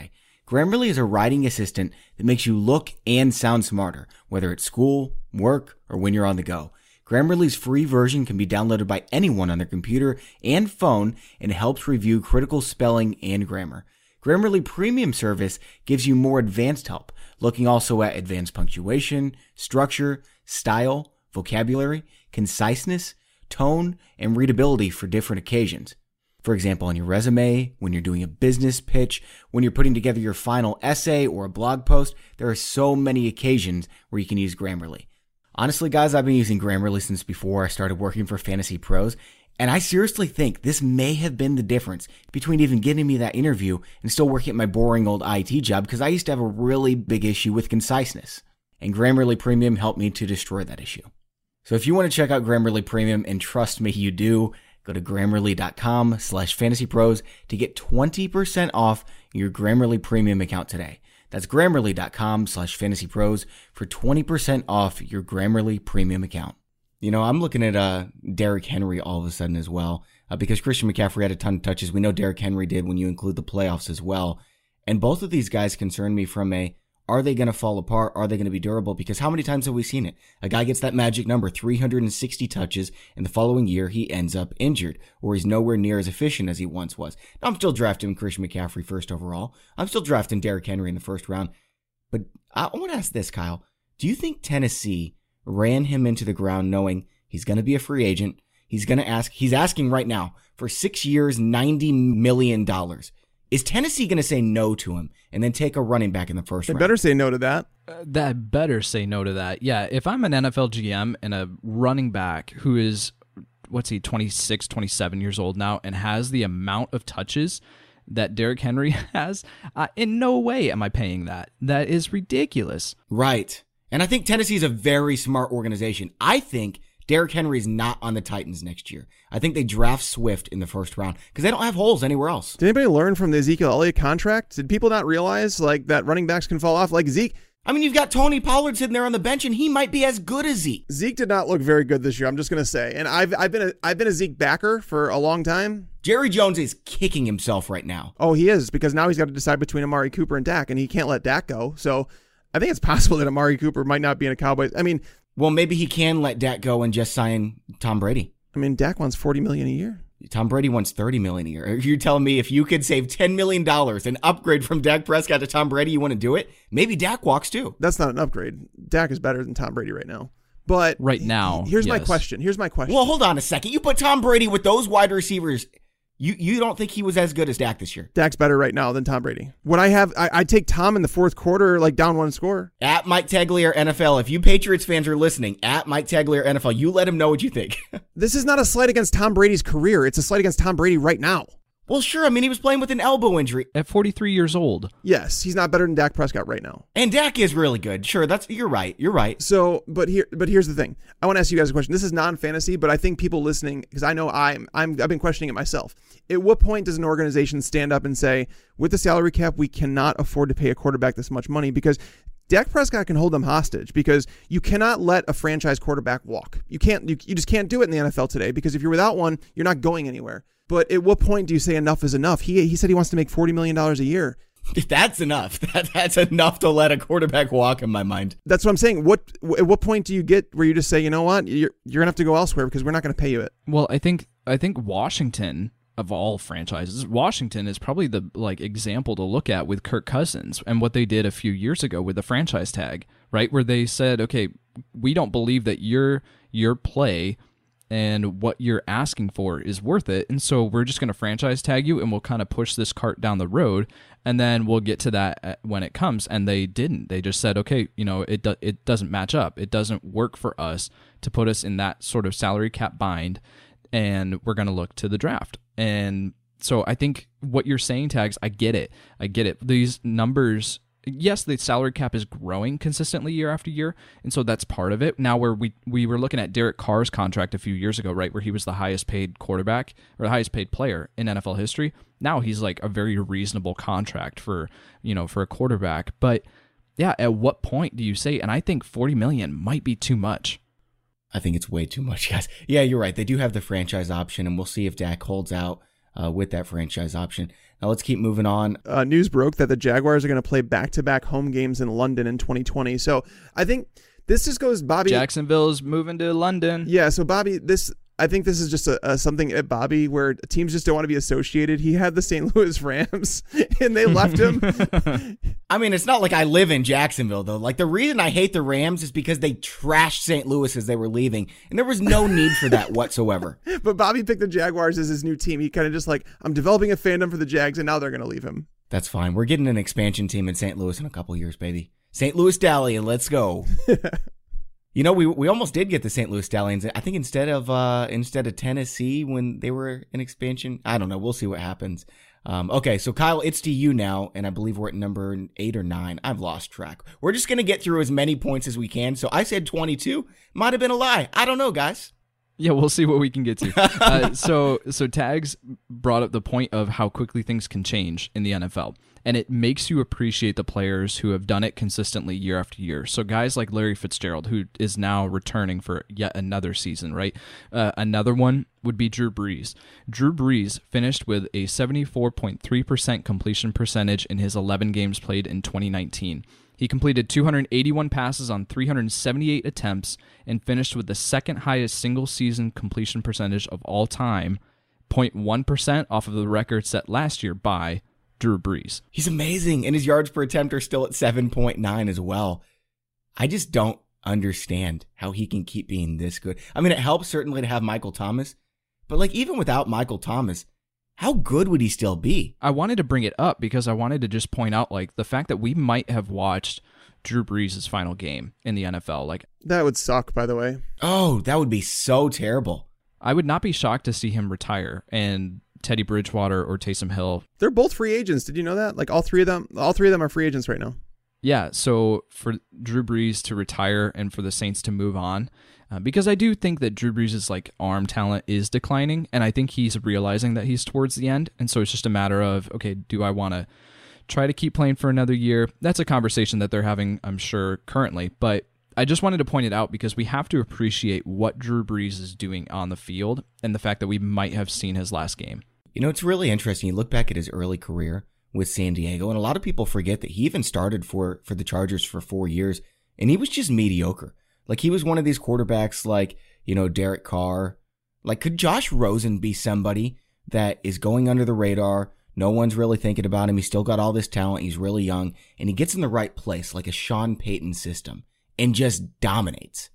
[SPEAKER 4] Grammarly is a writing assistant that makes you look and sound smarter, whether it's school, work, or when you're on the go. Grammarly's free version can be downloaded by anyone on their computer and phone and helps review critical spelling and grammar. Grammarly Premium service gives you more advanced help, looking also at advanced punctuation, structure, style, vocabulary, conciseness, tone, and readability for different occasions. For example, on your resume, when you're doing a business pitch, when you're putting together your final essay or a blog post, there are so many occasions where you can use Grammarly. Honestly, guys, I've been using Grammarly since before I started working for Fantasy Pros, and I seriously think this may have been the difference between even getting me that interview and still working at my boring old IT job, because I used to have a really big issue with conciseness, and Grammarly Premium helped me to destroy that issue. So if you want to check out Grammarly Premium, and trust me, you do, go to Grammarly.com/fantasypros to get 20% off your Grammarly Premium account today. That's Grammarly.com/fantasypros for 20% off your Grammarly Premium account. You know, I'm looking at Derrick Henry all of a sudden as well, because Christian McCaffrey had a ton of touches. We know Derrick Henry did when you include the playoffs as well. And both of these guys concern me from are they going to fall apart? Are they going to be durable? Because how many times have we seen it? A guy gets that magic number, 360 touches, and the following year he ends up injured, or he's nowhere near as efficient as he once was. Now, I'm still drafting Christian McCaffrey first overall. I'm still drafting Derrick Henry in the first round. But I want to ask this, Kyle. Do you think Tennessee ran him into the ground knowing he's going to be a free agent? He's asking right now for 6 years, $90 million. Is Tennessee going to say no to him and then take a running back in the first round?
[SPEAKER 5] They better say no to that.
[SPEAKER 6] That better say no to that. Yeah, if I'm an NFL GM and a running back who is, 26, 27 years old now and has the amount of touches that Derrick Henry has, in no way am I paying that. That is ridiculous.
[SPEAKER 4] Right. And I think Tennessee is a very smart organization. I think Derrick Henry is not on the Titans next year. I think they draft Swift in the first round because they don't have holes anywhere else.
[SPEAKER 5] Did anybody learn from the Ezekiel Elliott contract? Did people not realize that running backs can fall off? Like Zeke.
[SPEAKER 4] I mean, you've got Tony Pollard sitting there on the bench, and he might be as good as Zeke.
[SPEAKER 5] Zeke did not look very good this year. I'm just gonna say, and I've been a Zeke backer for a long time.
[SPEAKER 4] Jerry Jones is kicking himself right now.
[SPEAKER 5] Oh, he is, because now he's got to decide between Amari Cooper and Dak, and he can't let Dak go. So I think it's possible that Amari Cooper might not be in a Cowboys. I mean,
[SPEAKER 4] well, maybe he can let Dak go and just sign Tom Brady.
[SPEAKER 5] I mean, Dak wants $40 million a year.
[SPEAKER 4] Tom Brady wants $30 million a year. You're telling me if you could save $10 million and upgrade from Dak Prescott to Tom Brady, you want to do it? Maybe Dak walks too.
[SPEAKER 5] That's not an upgrade. Dak is better than Tom Brady right now. But
[SPEAKER 6] right now,
[SPEAKER 5] here's my question.
[SPEAKER 4] Well, hold on a second. You put Tom Brady with those wide receivers. You don't think he was as good as Dak this year?
[SPEAKER 5] Dak's better right now than Tom Brady. What I'd take Tom in the fourth quarter, down one score.
[SPEAKER 4] At Mike Taglier NFL, if you Patriots fans are listening, at Mike Taglier NFL, you let him know what you think.
[SPEAKER 5] This is not a slight against Tom Brady's career. It's a slight against Tom Brady right now.
[SPEAKER 4] Well, sure. I mean, he was playing with an elbow injury.
[SPEAKER 6] At 43 years old.
[SPEAKER 5] Yes, he's not better than Dak Prescott right now.
[SPEAKER 4] And Dak is really good. Sure, you're right. You're right.
[SPEAKER 5] So, but here's the thing. I want to ask you guys a question. This is non-fantasy, but I think people listening, because I know I've been questioning it myself. At what point does an organization stand up and say, with the salary cap, we cannot afford to pay a quarterback this much money? Because Dak Prescott can hold them hostage, because you cannot let a franchise quarterback walk. You just can't do it in the NFL today, because if you're without one, you're not going anywhere. But at what point do you say enough is enough? He said he wants to make $40 million a year.
[SPEAKER 4] That's enough. That's enough to let a quarterback walk in my mind.
[SPEAKER 5] That's what I'm saying. At what point do you get where you just say, you know what, you're going to have to go elsewhere because we're not going to pay you it?
[SPEAKER 6] Well, I think Washington, of all franchises, Washington is probably the example to look at with Kirk Cousins and what they did a few years ago with the franchise tag, right? Where they said, okay, we don't believe that your play and what you're asking for is worth it, and so we're just going to franchise tag you, and we'll kind of push this cart down the road, and then we'll get to that when it comes. And they didn't. They just said, okay, it doesn't match up. It doesn't work for us to put us in that sort of salary cap bind, and we're going to look to the draft. And so I think what you're saying, Tags, I get it. These numbers, yes, the salary cap is growing consistently year after year, and so that's part of it. Now, where we were looking at Derek Carr's contract a few years ago, right, where he was the highest paid quarterback or the highest paid player in NFL history. Now he's like a very reasonable contract for a quarterback. But yeah, at what point do you say? And I think $40 million might be too much.
[SPEAKER 4] I think it's way too much, guys. Yeah, you're right. They do have the franchise option, and we'll see if Dak holds out with that franchise option. Now let's keep moving on.
[SPEAKER 5] News broke that the Jaguars are going to play back-to-back home games in London in 2020. So I think this just goes, Bobby.
[SPEAKER 6] Jacksonville's moving to London.
[SPEAKER 5] Yeah, so Bobby, I think this is just something at Bobby where teams just don't want to be associated. He had the St. Louis Rams, and they left him.
[SPEAKER 4] I mean, it's not like I live in Jacksonville, though. Like, the reason I hate the Rams is because they trashed St. Louis as they were leaving, and there was no need for that whatsoever.
[SPEAKER 5] But Bobby picked the Jaguars as his new team. He kind of just like, I'm developing a fandom for the Jags, and now they're going to leave him.
[SPEAKER 4] That's fine. We're getting an expansion team in St. Louis in a couple years, baby. St. Louis Stallion, let's go. You know, we almost did get the St. Louis Stallions. I think instead of Tennessee when they were in expansion. I don't know. We'll see what happens. Okay, so Kyle, it's to you now, and I believe we're at number 8 or 9. I've lost track. We're just going to get through as many points as we can. So I said 22. Might have been a lie. I don't know, guys.
[SPEAKER 6] Yeah, we'll see what we can get to. So Tags brought up the point of how quickly things can change in the NFL, and it makes you appreciate the players who have done it consistently year after year. So guys like Larry Fitzgerald, who is now returning for yet another season, right? Another one would be Drew Brees. Drew Brees finished with a 74.3% completion percentage in his 11 games played in 2019. He completed 281 passes on 378 attempts and finished with the second highest single-season completion percentage of all time, 0.1% off of the record set last year by Drew Brees.
[SPEAKER 4] He's amazing, and his yards per attempt are still at 7.9 as well. I just don't understand how he can keep being this good. I mean, it helps certainly to have Michael Thomas, but like even without Michael Thomas, how good would he still be?
[SPEAKER 6] I wanted to bring it up because I wanted to just point out like the fact that we might have watched Drew Brees' final game in the NFL. Like
[SPEAKER 5] that would suck, by the way.
[SPEAKER 4] Oh, that would be so terrible.
[SPEAKER 6] I would not be shocked to see him retire and Teddy Bridgewater or Taysom Hill.
[SPEAKER 5] They're both free agents. Did you know that? Like all three of them are free agents right now.
[SPEAKER 6] Yeah, so for Drew Brees to retire and for the Saints to move on, because I do think that Drew Brees' like arm talent is declining, and I think he's realizing that he's towards the end, and so it's just a matter of, okay, do I want to try to keep playing for another year? That's a conversation that they're having, I'm sure, currently, but I just wanted to point it out because we have to appreciate what Drew Brees is doing on the field and the fact that we might have seen his last game.
[SPEAKER 4] You know, it's really interesting. You look back at his early career with San Diego, and a lot of people forget that he even started for the Chargers for 4 years, and he was just mediocre. Like, he was one of these quarterbacks like, you know, Derek Carr. Like, could Josh Rosen be somebody that is going under the radar? No one's really thinking about him. He's still got all this talent. He's really young, and he gets in the right place, like a Sean Payton system, and just dominates.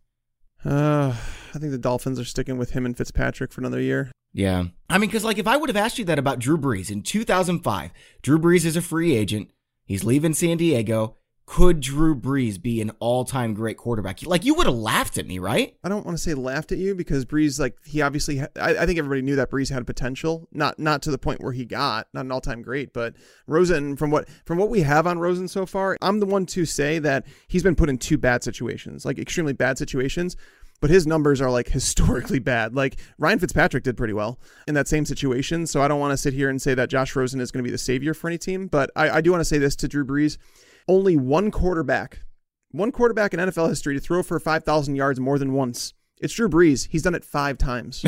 [SPEAKER 5] I think the Dolphins are sticking with him and Fitzpatrick for another year.
[SPEAKER 4] Yeah. I mean, because like if I would have asked you that about Drew Brees in 2005, Drew Brees is a free agent. He's leaving San Diego. Could Drew Brees be an all-time great quarterback? Like, you would have laughed at me, right?
[SPEAKER 5] I don't want to say laughed at you because Brees, like, he obviously, I think everybody knew that Brees had potential, not to the point where he got, not an all-time great, but Rosen, from what we have on Rosen so far, I'm the one to say that he's been put in 2 bad situations, like extremely bad situations, but his numbers are like historically bad. Like Ryan Fitzpatrick did pretty well in that same situation, so I don't want to sit here and say that Josh Rosen is going to be the savior for any team, but I do want to say this to Drew Brees. Only one quarterback in NFL history to throw for 5,000 yards more than once. It's Drew Brees. He's done it 5 times.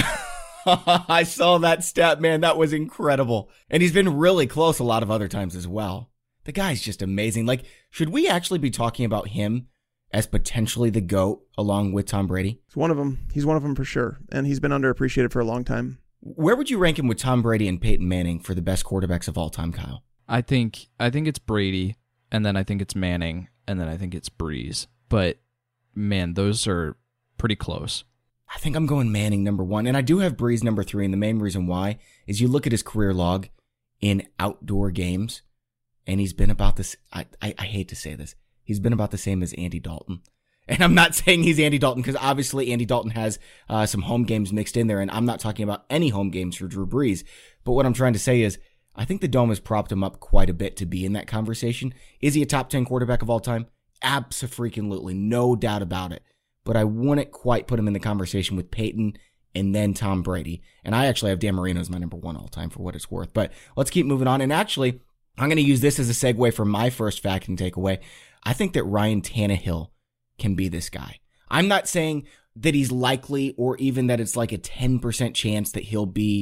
[SPEAKER 4] I saw that stat, man. That was incredible. And he's been really close a lot of other times as well. The guy's just amazing. Like, should we actually be talking about him as potentially the GOAT along with Tom Brady?
[SPEAKER 5] He's one of them. He's one of them for sure. And he's been underappreciated for a long time.
[SPEAKER 4] Where would you rank him with Tom Brady and Peyton Manning for the best quarterbacks of all time, Kyle?
[SPEAKER 6] I think it's Brady. And then I think it's Manning, and then I think it's Brees. But, man, those are pretty close.
[SPEAKER 4] I think I'm going Manning number 1, and I do have Brees number 3, and the main reason why is you look at his career log in outdoor games, and he's been about this, I hate to say this, he's been about the same as Andy Dalton. And I'm not saying he's Andy Dalton, because obviously Andy Dalton has some home games mixed in there, and I'm not talking about any home games for Drew Brees. But what I'm trying to say is, I think the Dome has propped him up quite a bit to be in that conversation. Is he a top 10 quarterback of all time? Abso-freaking-lutely, no doubt about it. But I wouldn't quite put him in the conversation with Peyton and then Tom Brady. And I actually have Dan Marino as my number 1 all time for what it's worth. But let's keep moving on. And actually, I'm going to use this as a segue for my first fact and takeaway. I think that Ryan Tannehill can be this guy. I'm not saying that he's likely or even that it's like a 10% chance that he'll be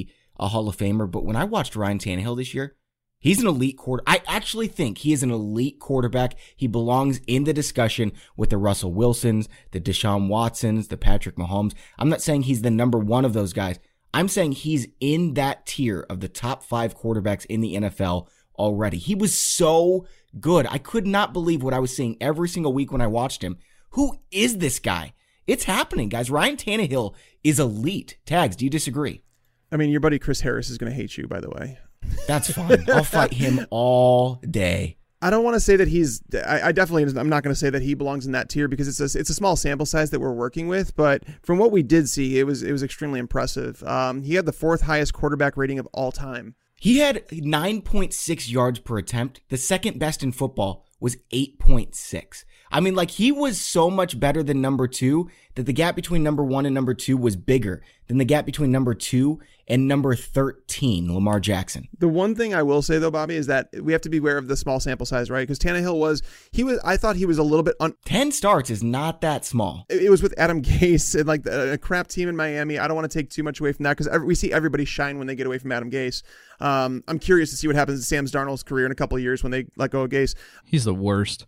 [SPEAKER 4] a Hall of Famer, but when I watched Ryan Tannehill this year, he's an elite I actually think he is an elite quarterback. He belongs in the discussion with the Russell Wilsons, the Deshaun Watsons, the Patrick Mahomes. I'm not saying he's the number one of those guys. I'm saying he's in that tier of the top 5 quarterbacks in the NFL already. He was so good. I could not believe what I was seeing every single week when I watched him. Who is this guy? It's happening, guys. Ryan Tannehill is elite. Tags, do you disagree?
[SPEAKER 5] I mean, your buddy Chris Harris is going to hate you, by the way.
[SPEAKER 4] That's fine. I'll fight him all day.
[SPEAKER 5] I don't want to say that I'm not going to say that he belongs in that tier because it's a small sample size that we're working with. But from what we did see, it was extremely impressive. He had the 4th highest quarterback rating of all time.
[SPEAKER 4] He had 9.6 yards per attempt. The second best in football was 8.6. I mean, like, he was so much better than number 2 that the gap between number 1 and number 2 was bigger than the gap between number 2 and number 13, Lamar Jackson.
[SPEAKER 5] The one thing I will say, though, Bobby, is that we have to be aware of the small sample size, right? Because Tannehill I thought he was a little bit
[SPEAKER 4] 10 starts is not that small.
[SPEAKER 5] It was with Adam Gase and like a crap team in Miami. I don't want to take too much away from that because we see everybody shine when they get away from Adam Gase. I'm curious to see what happens to Sam Darnold's career in a couple of years when they let go of Gase.
[SPEAKER 6] He's the worst.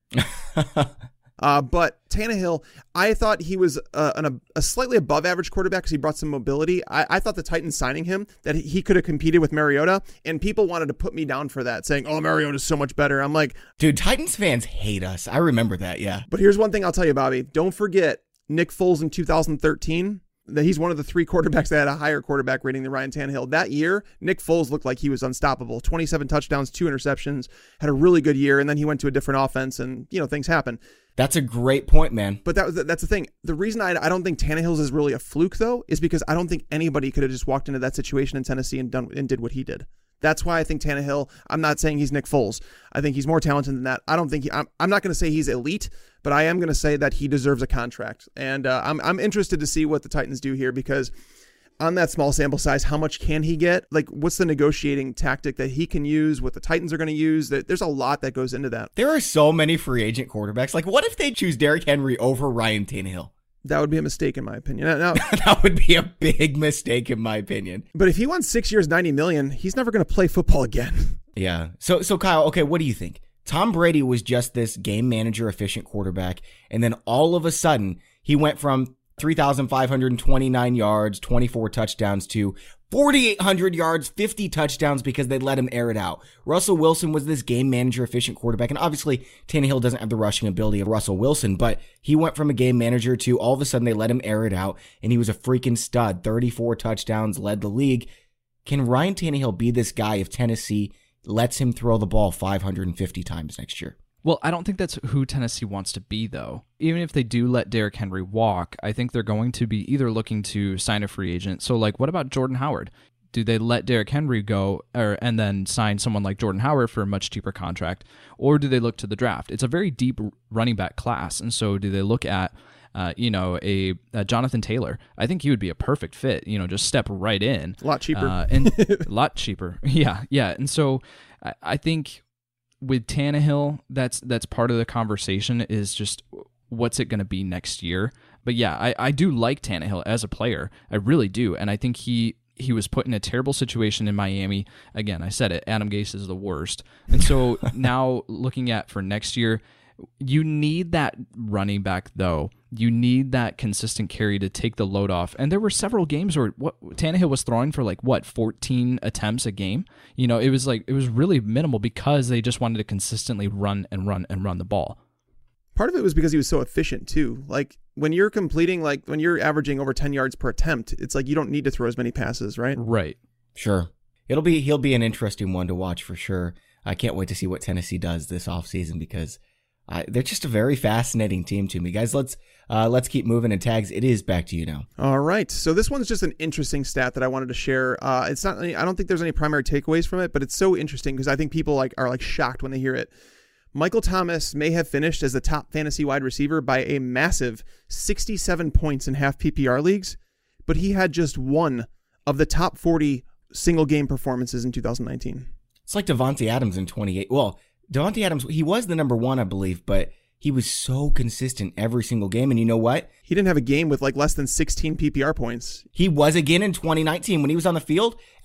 [SPEAKER 5] But Tannehill, I thought he was a slightly above average quarterback because he brought some mobility. I thought the Titans signing him, that he could have competed with Mariota, and people wanted to put me down for that, saying, oh, Mariota's so much better. I'm like,
[SPEAKER 4] dude, Titans fans hate us. I remember that, yeah.
[SPEAKER 5] But here's one thing I'll tell you, Bobby. Don't forget Nick Foles in 2013. That he's one of the 3 quarterbacks that had a higher quarterback rating than Ryan Tannehill. That year, Nick Foles looked like he was unstoppable. 27 touchdowns, 2 interceptions, had a really good year, and then he went to a different offense, and, things happen.
[SPEAKER 4] That's a great point, man.
[SPEAKER 5] But that's the thing. The reason I don't think Tannehill's is really a fluke, though, is because I don't think anybody could have just walked into that situation in Tennessee and did what he did. That's why I think Tannehill, I'm not saying he's Nick Foles. I think he's more talented than that. I don't think I'm not going to say he's elite, but I am going to say that he deserves a contract. And I'm interested to see what the Titans do here because on that small sample size, how much can he get? Like, what's the negotiating tactic that he can use, what the Titans are going to use? There's a lot that goes into that.
[SPEAKER 4] There are so many free agent quarterbacks. Like, what if they choose Derrick Henry over Ryan Tannehill?
[SPEAKER 5] That would be a mistake in my opinion. Now,
[SPEAKER 4] that would be a big mistake in my opinion.
[SPEAKER 5] But if he wants 6 years, $90 million, he's never going to play football again.
[SPEAKER 4] Yeah. So Kyle, okay, what do you think? Tom Brady was just this game manager efficient quarterback, and then all of a sudden he went from 3,529 yards, 24 touchdowns to 4,800 yards, 50 touchdowns because they let him air it out. Russell Wilson was this game manager efficient quarterback, and obviously Tannehill doesn't have the rushing ability of Russell Wilson, but he went from a game manager to all of a sudden they let him air it out, and he was a freaking stud. 34 touchdowns, led the league. Can Ryan Tannehill be this guy if Tennessee lets him throw the ball 550 times next year?
[SPEAKER 6] Well, I don't think that's who Tennessee wants to be, though. Even if they do let Derrick Henry walk, I think they're going to be either looking to sign a free agent. So, like, what about Jordan Howard? Do they let Derrick Henry go and then sign someone like Jordan Howard for a much cheaper contract? Or do they look to the draft? It's a very deep running back class. And so do they look at, a Jonathan Taylor? I think he would be a perfect fit, just step right in.
[SPEAKER 5] A lot cheaper.
[SPEAKER 6] And a lot cheaper. Yeah. And so I think with Tannehill, that's part of the conversation is just what's it going to be next year. But yeah, I do like Tannehill as a player. I really do. And I think he was put in a terrible situation in Miami. Again, I said it, Adam Gase is the worst. And so now looking at for next year, you need that running back, though. You need that consistent carry to take the load off. And there were several games where Tannehill was throwing for 14 attempts a game. It was really minimal because they just wanted to consistently run the ball.
[SPEAKER 5] Part of it was because he was so efficient too. Like when you're completing, when you're averaging over 10 yards per attempt, it's like you don't need to throw as many passes, right?
[SPEAKER 6] Right.
[SPEAKER 4] Sure. He'll be an interesting one to watch for sure. I can't wait to see what Tennessee does this offseason because they're just a very fascinating team to me. Guys, let's keep moving, and Tags, it is back to you now.
[SPEAKER 5] All right. So this one's just an interesting stat that I wanted to share. It's not. I don't think there's any primary takeaways from it, but it's so interesting because I think people are shocked when they hear it. Michael Thomas may have finished as the top fantasy wide receiver by a massive 67 points in half PPR leagues, but he had just one of the top 40 single game performances in 2019.
[SPEAKER 4] It's like Davante Adams in 28. Well, Davante Adams, he was the number one, I believe, but he was so consistent every single game. And you know what?
[SPEAKER 5] He didn't have a game with less than 16 PPR points.
[SPEAKER 4] He was again in 2019 when he was on the field,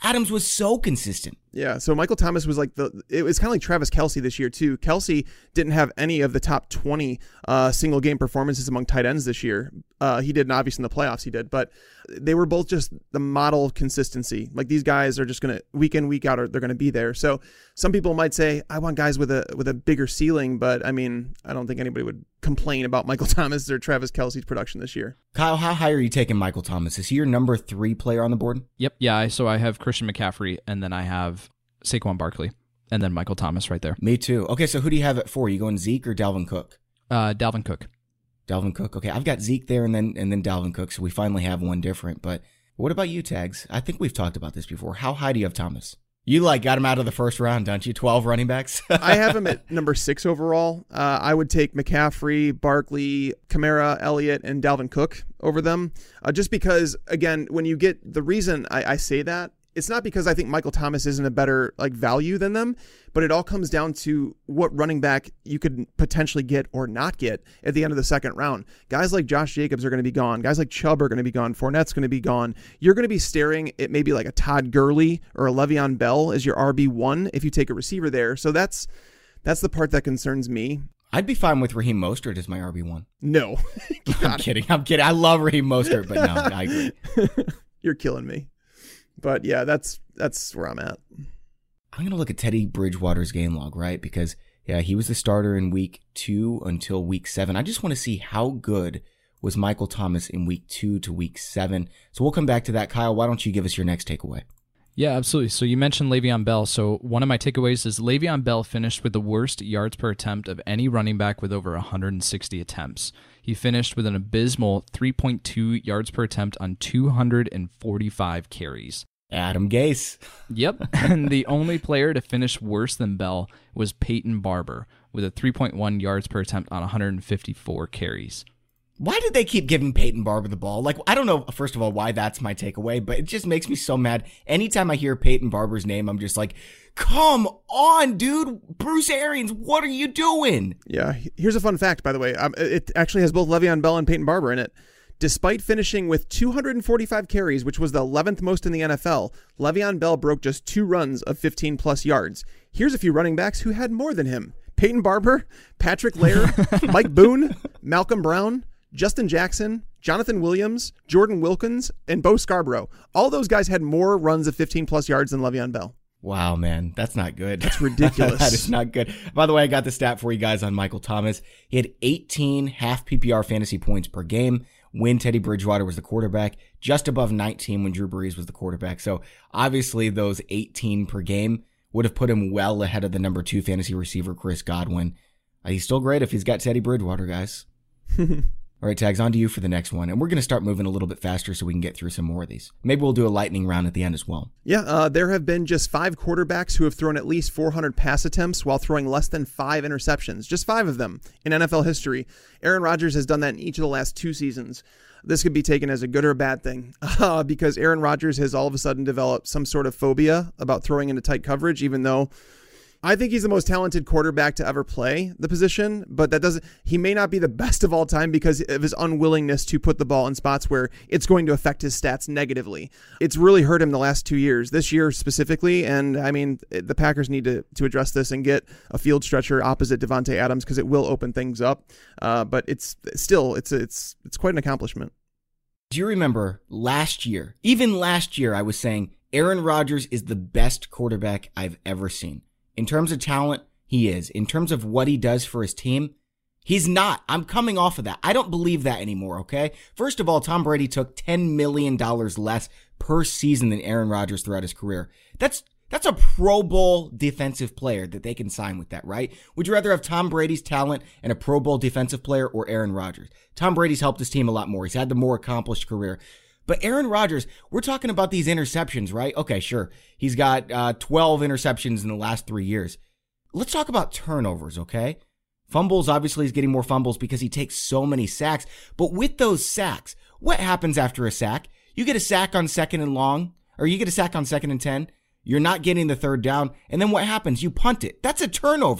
[SPEAKER 4] Adams was so consistent.
[SPEAKER 5] Yeah, so Michael Thomas was it was kind of like Travis Kelce this year too. Kelce didn't have any of the top 20 single game performances among tight ends this year. He didn't, obviously in the playoffs he did, but they were both just the model consistency. Like these guys are just going to week in, week out, they're going to be there. So some people might say, I want guys with a bigger ceiling, but I mean, I don't think anybody would complain about Michael Thomas or Travis Kelce's production this year.
[SPEAKER 4] Kyle, how high are you taking Michael Thomas? Is he your number 3 player on the board?
[SPEAKER 6] Yep. Yeah. So I have Christian McCaffrey, and then I have Saquon Barkley, and then Michael Thomas right there.
[SPEAKER 4] Me too. Okay, so who do you have at 4? You going Zeke or Dalvin Cook?
[SPEAKER 6] Dalvin Cook.
[SPEAKER 4] Dalvin Cook. Okay, I've got Zeke there and then Dalvin Cook, so we finally have one different. But what about you, Tags? I think we've talked about this before. How high do you have Thomas? You got him out of the first round, don't you? 12 running backs?
[SPEAKER 5] I have him at number 6 overall. I would take McCaffrey, Barkley, Kamara, Elliott, and Dalvin Cook over them. Just because, again, when you get the reason I say that, it's not because I think Michael Thomas isn't a better value than them, but it all comes down to what running back you could potentially get or not get at the end of the second round. Guys like Josh Jacobs are going to be gone. Guys like Chubb are going to be gone. Fournette's going to be gone. You're going to be staring at maybe like a Todd Gurley or a Le'Veon Bell as your RB1 if you take a receiver there. So that's the part that concerns me.
[SPEAKER 4] I'd be fine with Raheem Mostert as my RB1.
[SPEAKER 5] No.
[SPEAKER 4] I'm kidding. I love Raheem Mostert, but no, I agree.
[SPEAKER 5] You're killing me. But yeah, that's where I'm at.
[SPEAKER 4] I'm going to look at Teddy Bridgewater's game log, right? Because, yeah, he was the starter in week 2 until week 7. I just want to see how good was Michael Thomas in week 2 to week 7. So we'll come back to that. Kyle, why don't you give us your next takeaway?
[SPEAKER 6] Yeah, absolutely. So you mentioned Le'Veon Bell. So one of my takeaways is Le'Veon Bell finished with the worst yards per attempt of any running back with over 160 attempts. He finished with an abysmal 3.2 yards per attempt on 245 carries.
[SPEAKER 4] Adam Gase.
[SPEAKER 6] Yep. And the only player to finish worse than Bell was Peyton Barber with a 3.1 yards per attempt on 154 carries.
[SPEAKER 4] Why did they keep giving Peyton Barber the ball? I don't know, first of all, why that's my takeaway, but it just makes me so mad. Anytime I hear Peyton Barber's name, I'm just like, come on, dude. Bruce Arians, what are you doing?
[SPEAKER 5] Yeah, here's a fun fact, by the way. It actually has both Le'Veon Bell and Peyton Barber in it. Despite finishing with 245 carries, which was the 11th most in the NFL, Le'Veon Bell broke just 2 runs of 15-plus yards. Here's a few running backs who had more than him. Peyton Barber, Patrick Laird, Mike Boone, Malcolm Brown, Justin Jackson, Jonathan Williams, Jordan Wilkins, and Bo Scarborough. All those guys had more runs of 15-plus yards than Le'Veon Bell.
[SPEAKER 4] Wow, man. That's not good.
[SPEAKER 5] That's ridiculous.
[SPEAKER 4] That is not good. By the way, I got the stat for you guys on Michael Thomas. He had 18 half PPR fantasy points per game when Teddy Bridgewater was the quarterback, just above 19 when Drew Brees was the quarterback. So obviously those 18 per game would have put him well ahead of the number 2 fantasy receiver, Chris Godwin. He's still great if he's got Teddy Bridgewater, guys. All right, Tags, on to you for the next one. And we're going to start moving a little bit faster so we can get through some more of these. Maybe we'll do a lightning round at the end as well.
[SPEAKER 5] Yeah, there have been just 5 quarterbacks who have thrown at least 400 pass attempts while throwing less than 5 interceptions. Just 5 of them in NFL history. Aaron Rodgers has done that in each of the last 2 seasons. This could be taken as a good or a bad thing because Aaron Rodgers has all of a sudden developed some sort of phobia about throwing into tight coverage, even though I think he's the most talented quarterback to ever play the position, but he may not be the best of all time because of his unwillingness to put the ball in spots where it's going to affect his stats negatively. It's really hurt him the last 2 years, this year specifically, and I mean, the Packers need to address this and get a field stretcher opposite Devontae Adams because it will open things up, but it's quite an accomplishment.
[SPEAKER 4] Do you remember last year, even last year, I was saying Aaron Rodgers is the best quarterback I've ever seen. In terms of talent, he is. In terms of what he does for his team, he's not. I'm coming off of that. I don't believe that anymore, okay? First of all, Tom Brady took $10 million less per season than Aaron Rodgers throughout his career. That's a Pro Bowl defensive player that they can sign with that, right? Would you rather have Tom Brady's talent and a Pro Bowl defensive player or Aaron Rodgers? Tom Brady's helped his team a lot more. He's had the more accomplished career. But Aaron Rodgers, we're talking about these interceptions, right? Okay, sure. He's got 12 interceptions in the last 3 years. Let's talk about turnovers, okay? Fumbles, obviously, he's getting more fumbles because he takes so many sacks. But with those sacks, what happens after a sack? You get a sack on 2nd and long, or you get a sack on 2nd and 10. You're not getting the 3rd down. And then what happens? You punt it. That's a turnover.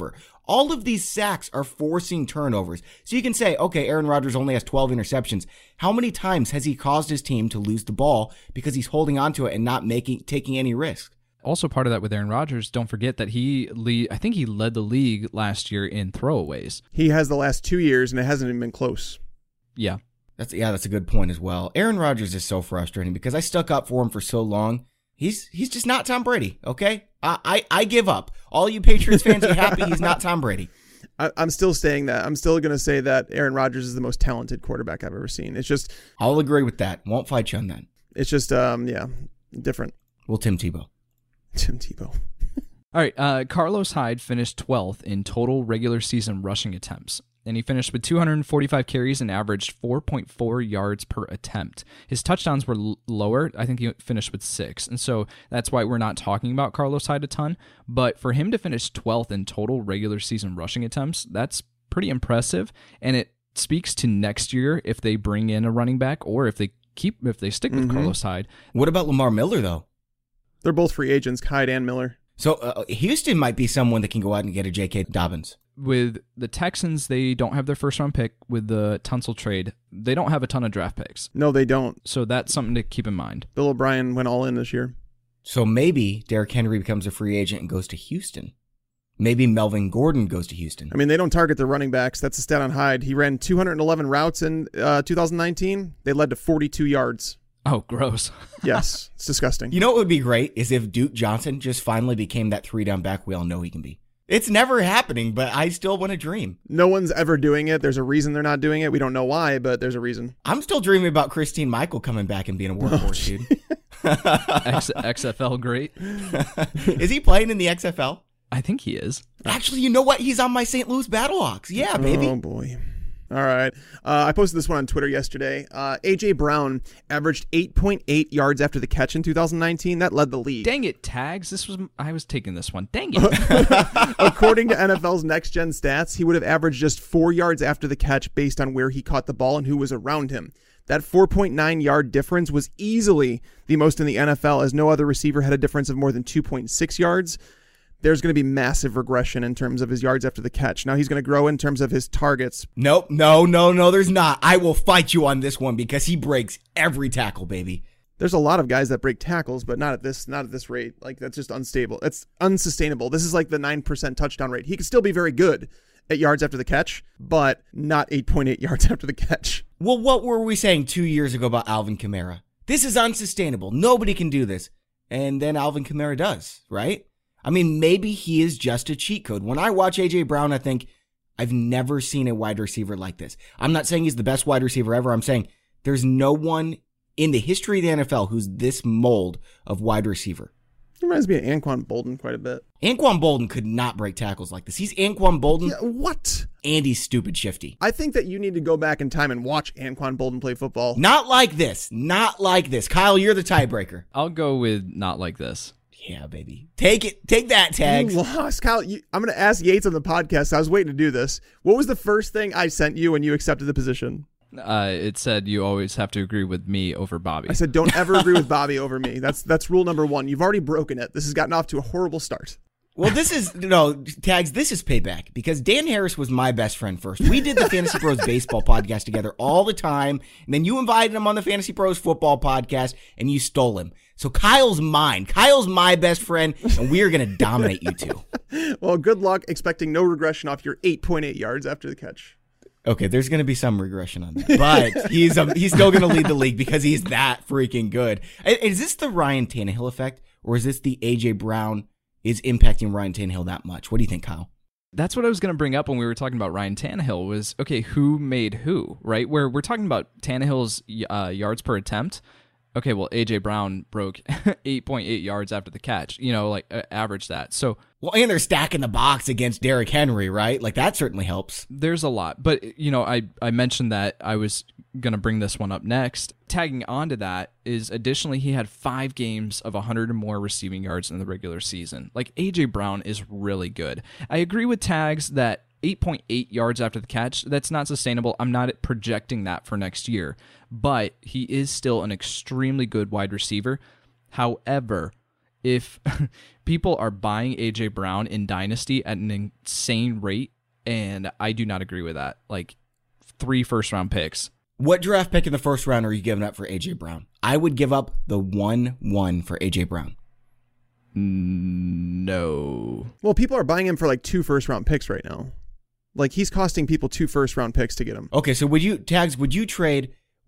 [SPEAKER 4] All of these sacks are forcing turnovers. So you can say, okay, Aaron Rodgers only has 12 interceptions. How many times has he caused his team to lose the ball because he's holding onto it and not taking any risk?
[SPEAKER 6] Also, part of that with Aaron Rodgers, don't forget that I think he led the league last year in throwaways.
[SPEAKER 5] He has the last 2 years, and it hasn't even been close.
[SPEAKER 6] Yeah.
[SPEAKER 4] That's a good point as well. Aaron Rodgers is so frustrating because I stuck up for him for so long. He's just not Tom Brady, okay? I give up. All you Patriots fans are happy he's not Tom Brady.
[SPEAKER 5] I'm still saying that. I'm still going to say that Aaron Rodgers is the most talented quarterback I've ever seen. It's just...
[SPEAKER 4] I'll agree with that. Won't fight you on that.
[SPEAKER 5] It's just, different.
[SPEAKER 4] Well, Tim Tebow.
[SPEAKER 5] Tim Tebow.
[SPEAKER 6] All right, Carlos Hyde finished 12th in total regular season rushing attempts, and he finished with 245 carries and averaged 4.4 yards per attempt. His touchdowns were lower. I think he finished with 6, and so that's why we're not talking about Carlos Hyde a ton. But for him to finish 12th in total regular season rushing attempts, that's pretty impressive, and it speaks to next year if they bring in a running back or if they stick with Carlos Hyde.
[SPEAKER 4] What about Lamar Miller, though?
[SPEAKER 5] They're both free agents, Hyde and Miller.
[SPEAKER 4] So Houston might be someone that can go out and get a J.K. Dobbins.
[SPEAKER 6] With the Texans, they don't have their first-round pick. With the Tunsil trade, they don't have a ton of draft picks.
[SPEAKER 5] No, they don't.
[SPEAKER 6] So that's something to keep in mind.
[SPEAKER 5] Bill O'Brien went all in this year.
[SPEAKER 4] So maybe Derrick Henry becomes a free agent and goes to Houston. Maybe Melvin Gordon goes to Houston.
[SPEAKER 5] I mean, they don't target their running backs. That's a stat on Hyde. He ran 211 routes in 2019. They led to 42 yards.
[SPEAKER 6] Oh, gross.
[SPEAKER 5] Yes, it's disgusting.
[SPEAKER 4] You know what would be great is if Duke Johnson just finally became that 3-down back we all know he can be. It's never happening, but I still want to dream.
[SPEAKER 5] No one's ever doing it. There's a reason they're not doing it. We don't know why, but there's a reason.
[SPEAKER 4] I'm still dreaming about Christine Michael coming back and being a workhorse, dude.
[SPEAKER 6] XFL great.
[SPEAKER 4] Is he playing in the XFL?
[SPEAKER 6] I think he is.
[SPEAKER 4] Actually, you know what? He's on my St. Louis Battlehawks. Yeah, baby.
[SPEAKER 5] Oh, boy. All right. I posted this one on Twitter yesterday. A.J. Brown averaged 8.8 yards after the catch in 2019. That led the league.
[SPEAKER 6] Dang it, Tags. I was taking this one. Dang it.
[SPEAKER 5] According to NFL's Next Gen Stats, he would have averaged just 4 yards after the catch based on where he caught the ball and who was around him. That 4.9 yard difference was easily the most in the NFL, as no other receiver had a difference of more than 2.6 yards. There's going to be massive regression in terms of his yards after the catch. Now he's going to grow in terms of his targets.
[SPEAKER 4] Nope. No, there's not. I will fight you on this one because he breaks every tackle, baby.
[SPEAKER 5] There's a lot of guys that break tackles, but not at this rate. Like, that's just unstable. It's unsustainable. This is like the 9% touchdown rate. He could still be very good at yards after the catch, but not 8.8 yards after the catch.
[SPEAKER 4] Well, what were we saying 2 years ago about Alvin Kamara? This is unsustainable. Nobody can do this. And then Alvin Kamara does, right? I mean, maybe he is just a cheat code. When I watch A.J. Brown, I think, I've never seen a wide receiver like this. I'm not saying he's the best wide receiver ever. I'm saying there's no one in the history of the NFL who's this mold of wide receiver.
[SPEAKER 5] He reminds me of Anquan Bolden quite a bit.
[SPEAKER 4] Anquan Bolden could not break tackles like this. He's Anquan Bolden.
[SPEAKER 5] Yeah, what?
[SPEAKER 4] And he's stupid shifty.
[SPEAKER 5] I think that you need to go back in time and watch Anquan Bolden play football.
[SPEAKER 4] Not like this. Not like this. Kyle, you're the tiebreaker.
[SPEAKER 6] I'll go with not like this.
[SPEAKER 4] Yeah, baby. Take it. Take that, Tags.
[SPEAKER 5] You lost. Kyle, I'm going to ask Yates on the podcast. I was waiting to do this. What was the first thing I sent you when you accepted the position?
[SPEAKER 6] It said you always have to agree with me over Bobby.
[SPEAKER 5] I said don't ever agree with Bobby over me. That's rule number 1. You've already broken it. This has gotten off to a horrible start.
[SPEAKER 4] Well, this is, Tags, this is payback because Dan Harris was my best friend first. We did the Fantasy Pros baseball podcast together all the time. And then you invited him on the Fantasy Pros football podcast and you stole him. So Kyle's mine. Kyle's my best friend and we are going to dominate you two.
[SPEAKER 5] Well, good luck expecting no regression off your 8.8 yards after the catch.
[SPEAKER 4] Okay, there's going to be some regression on that. But he's still going to lead the league because he's that freaking good. Is this the Ryan Tannehill effect or is this the A.J. Brown is impacting Ryan Tannehill that much? What do you think, Kyle?
[SPEAKER 6] That's what I was going to bring up when we were talking about Ryan Tannehill was, okay, who made who, right? Where we're talking about Tannehill's yards per attempt. Okay, well, A.J. Brown broke 8.8 yards after the catch, average that. So,
[SPEAKER 4] well, and they're stacking the box against Derrick Henry, right? Like, that certainly helps.
[SPEAKER 6] There's a lot. But, I mentioned that I was going to bring this one up next. Tagging onto that is, additionally, he had 5 games of 100 or more receiving yards in the regular season. Like, A.J. Brown is really good. I agree with Tags that 8.8 yards after the catch, that's not sustainable. I'm not projecting that for next year, but he is still an extremely good wide receiver. However, if people are buying A.J. Brown in Dynasty at an insane rate, and I do not agree with that. Like 3 first-round picks.
[SPEAKER 4] What draft pick in the first round are you giving up for A.J. Brown? I would give up the 1-1 for A.J. Brown.
[SPEAKER 6] No.
[SPEAKER 5] Well, people are buying him for like 2 first-round picks right now. Like, he's costing people 2 first-round picks to get him.
[SPEAKER 4] Okay, so would you trade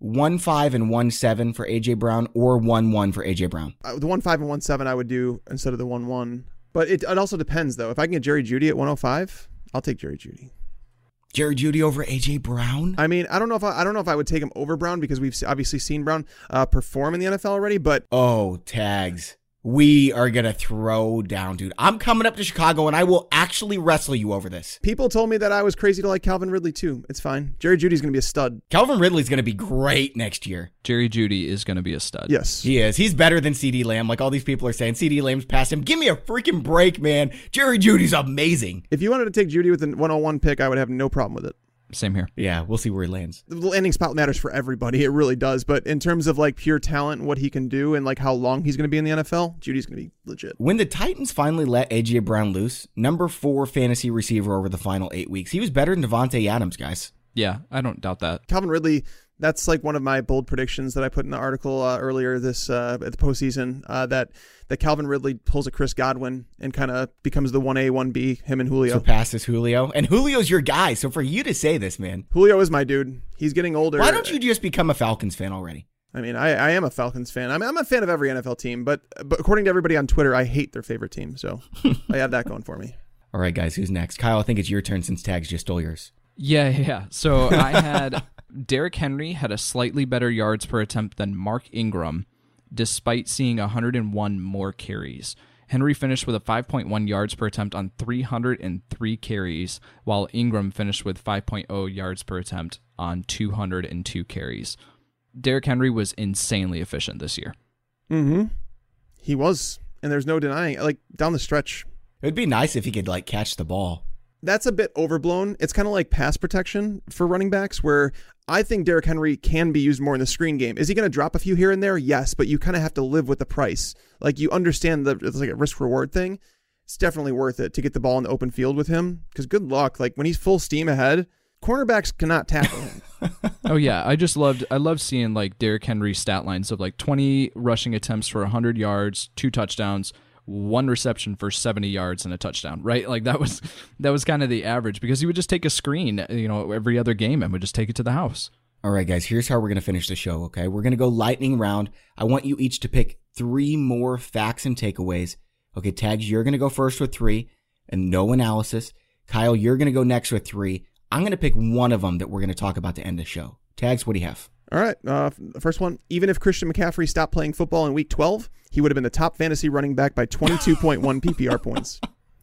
[SPEAKER 4] 1-5 and 1-7 for A.J. Brown or 1-1 for A.J. Brown?
[SPEAKER 5] The 1-5 and 1-7 I would do instead of the 1-1. But it also depends, though. If I can get Jerry Jeudy at 105, I'll take Jerry Jeudy.
[SPEAKER 4] Jerry Jeudy over A.J. Brown?
[SPEAKER 5] I mean, I don't know if I would take him over Brown because we've obviously seen Brown perform in the NFL already, but...
[SPEAKER 4] Oh, Tags. We are going to throw down, dude. I'm coming up to Chicago, and I will actually wrestle you over this.
[SPEAKER 5] People told me that I was crazy to like Calvin Ridley, too. It's fine. Jerry Jeudy's going to be a stud.
[SPEAKER 4] Calvin Ridley's going to be great next year.
[SPEAKER 6] Jerry Jeudy is going to be a stud.
[SPEAKER 5] Yes.
[SPEAKER 4] He is. He's better than CeeDee Lamb. Like all these people are saying, CeeDee Lamb's past him. Give me a freaking break, man. Jerry Jeudy's amazing.
[SPEAKER 5] If you wanted to take Jeudy with the 101 pick, I would have no problem with it.
[SPEAKER 6] Same here.
[SPEAKER 4] Yeah, we'll see where he lands.
[SPEAKER 5] The landing spot matters for everybody. It really does. But in terms of like pure talent and what he can do and like how long he's going to be in the NFL, Judy's going to be legit.
[SPEAKER 4] When the Titans finally let A.J. Brown loose, number 4 fantasy receiver over the final 8 weeks, he was better than Devontae Adams, guys.
[SPEAKER 6] Yeah, I don't doubt that.
[SPEAKER 5] Calvin Ridley, that's like one of my bold predictions that I put in the article earlier this at the postseason, that Calvin Ridley pulls a Chris Godwin and kind of becomes the 1A, 1B, him and Julio.
[SPEAKER 4] Surpasses Julio. And Julio's your guy, so for you to say this, man.
[SPEAKER 5] Julio is my dude. He's getting older.
[SPEAKER 4] Why don't you just become a Falcons fan already?
[SPEAKER 5] I mean, I am a Falcons fan. I'm a fan of every NFL team, but according to everybody on Twitter, I hate their favorite team, so I have that going for me.
[SPEAKER 4] All right, guys, who's next? Kyle, I think it's your turn since Tags just stole yours.
[SPEAKER 6] Yeah. So I had Derrick Henry had a slightly better yards per attempt than Mark Ingram, despite seeing 101 more carries. Henry finished with a 5.1 yards per attempt on 303 carries, while Ingram finished with 5.0 yards per attempt on 202 carries. Derrick Henry was insanely efficient this year.
[SPEAKER 5] Mm-hmm. He was, and there's no denying it. Like, down the stretch.
[SPEAKER 4] It would be nice if he could, like, catch the ball.
[SPEAKER 5] That's a bit overblown. It's kind of like pass protection for running backs, where I think Derrick Henry can be used more in the screen game. Is he going to drop a few here and there? Yes, but you kind of have to live with the price. Like, you understand it's like a risk-reward thing. It's definitely worth it to get the ball in the open field with him, because good luck. Like, when he's full steam ahead, cornerbacks cannot tackle him.
[SPEAKER 6] Oh, yeah. I love seeing, like, Derrick Henry's stat lines of, like, 20 rushing attempts for 100 yards, 2 touchdowns, 1 reception for 70 yards and a touchdown, right? Like that was kind of the average, because he would just take a screen, every other game and would just take it to the house.
[SPEAKER 4] All right, guys, here's how we're going to finish the show, okay? We're going to go lightning round. I want you each to pick 3 more facts and takeaways. Okay, Tags, you're going to go first with 3 and no analysis. Kyle, you're going to go next with 3. I'm going to pick one of them that we're going to talk about to end the show. Tags, what do you have?
[SPEAKER 5] All right. First one, even if Christian McCaffrey stopped playing football in week 12, he would have been the top fantasy running back by 22.1 PPR points.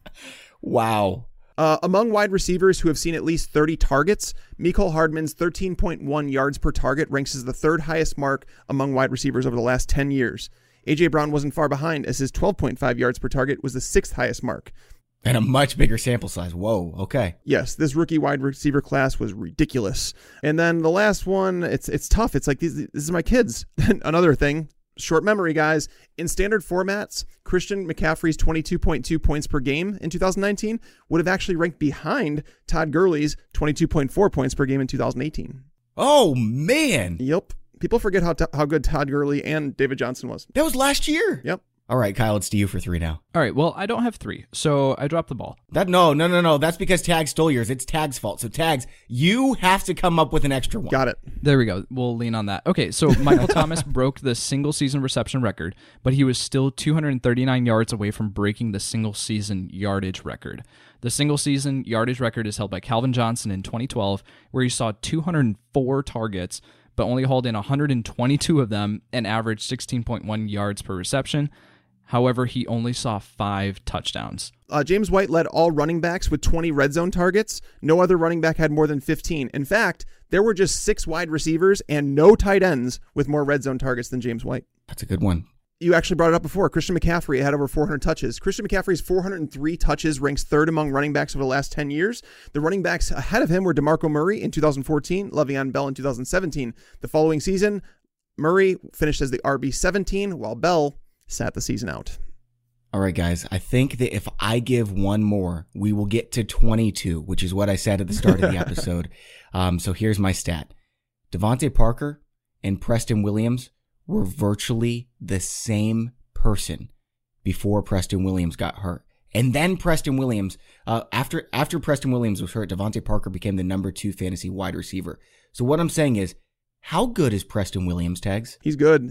[SPEAKER 4] Wow.
[SPEAKER 5] Among wide receivers who have seen at least 30 targets, Mecole Hardman's 13.1 yards per target ranks as the 3rd highest mark among wide receivers over the last 10 years. A.J. Brown wasn't far behind, as his 12.5 yards per target was the 6th highest mark.
[SPEAKER 4] And a much bigger sample size. Whoa, okay.
[SPEAKER 5] Yes, this rookie wide receiver class was ridiculous. And then the last one, it's tough. It's like, this is my kids. Another thing, short memory, guys. In standard formats, Christian McCaffrey's 22.2 points per game in 2019 would have actually ranked behind Todd Gurley's 22.4 points per game in 2018.
[SPEAKER 4] Oh, man.
[SPEAKER 5] Yep. People forget how good Todd Gurley and David Johnson was.
[SPEAKER 4] That was last year.
[SPEAKER 5] Yep.
[SPEAKER 4] All right, Kyle, it's to you for 3 now.
[SPEAKER 6] All right, well, I don't have 3, so I dropped the ball.
[SPEAKER 4] No. That's because Tags stole yours. It's Tags' fault. So, Tags, you have to come up with an extra one.
[SPEAKER 5] Got it.
[SPEAKER 6] There we go. We'll lean on that. Okay, so Michael Thomas broke the single-season reception record, but he was still 239 yards away from breaking the single-season yardage record. The single-season yardage record is held by Calvin Johnson in 2012, where he saw 204 targets, but only hauled in 122 of them and averaged 16.1 yards per reception. However, he only saw 5 touchdowns.
[SPEAKER 5] James White led all running backs with 20 red zone targets. No other running back had more than 15. In fact, there were just 6 wide receivers and no tight ends with more red zone targets than James White.
[SPEAKER 4] That's a good one.
[SPEAKER 5] You actually brought it up before. Christian McCaffrey had over 400 touches. Christian McCaffrey's 403 touches ranks 3rd among running backs over the last 10 years. The running backs ahead of him were DeMarco Murray in 2014, Le'Veon Bell in 2017. The following season, Murray finished as the RB17, while Bell sat the season out.
[SPEAKER 4] All right, guys. I think that if I give one more, we will get to 22, which is what I said at the start of the episode. So here's my stat. Devontae Parker and Preston Williams were virtually the same person before Preston Williams got hurt. And then Preston Williams, after Preston Williams was hurt, Devontae Parker became the number 2 fantasy wide receiver. So what I'm saying is, how good is Preston Williams, Tags?
[SPEAKER 5] He's good.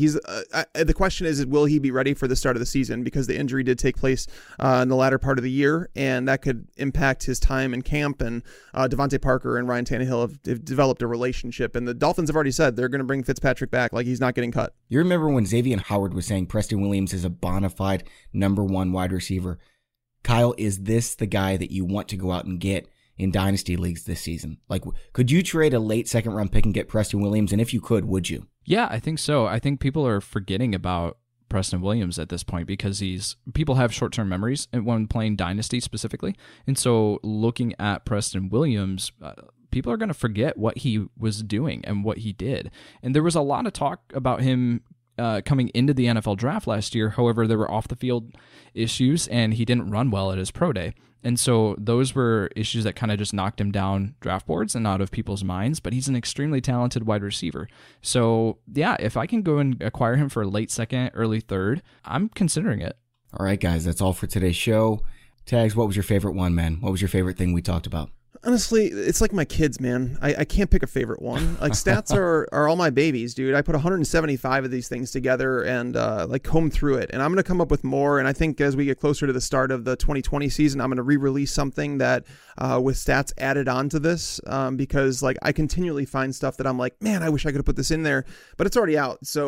[SPEAKER 5] The question is, will he be ready for the start of the season? Because the injury did take place in the latter part of the year, and that could impact his time in camp. And Devontae Parker and Ryan Tannehill have developed a relationship, and the Dolphins have already said they're going to bring Fitzpatrick back. Like, he's not getting cut.
[SPEAKER 4] You remember when Xavier Howard was saying Preston Williams is a bona fide number 1 wide receiver? Kyle, is this the guy that you want to go out and get in dynasty leagues this season? Like, could you trade a late second round pick and get Preston Williams? And if you could, would you?
[SPEAKER 6] Yeah, I think so. I think people are forgetting about Preston Williams at this point because people have short-term memories when playing dynasty specifically. And so looking at Preston Williams, people are going to forget what he was doing and what he did. And there was a lot of talk about him coming into the NFL draft last year. However, there were off the field issues and he didn't run well at his pro day. And so those were issues that kind of just knocked him down draft boards and out of people's minds, but he's an extremely talented wide receiver. So yeah, if I can go and acquire him for a late second, early third, I'm considering it.
[SPEAKER 4] All right, guys, that's all for today's show. Tags, what was your favorite one, man? What was your favorite thing we talked about?
[SPEAKER 5] Honestly, it's like my kids, man. I can't pick a favorite one. Like, stats are all my babies, dude. I put 175 of these things together and comb through it. And I'm going to come up with more. And I think as we get closer to the start of the 2020 season, I'm going to re-release something that with stats added onto this because like I continually find stuff that I'm like, man, I wish I could have put this in there, but it's already out. So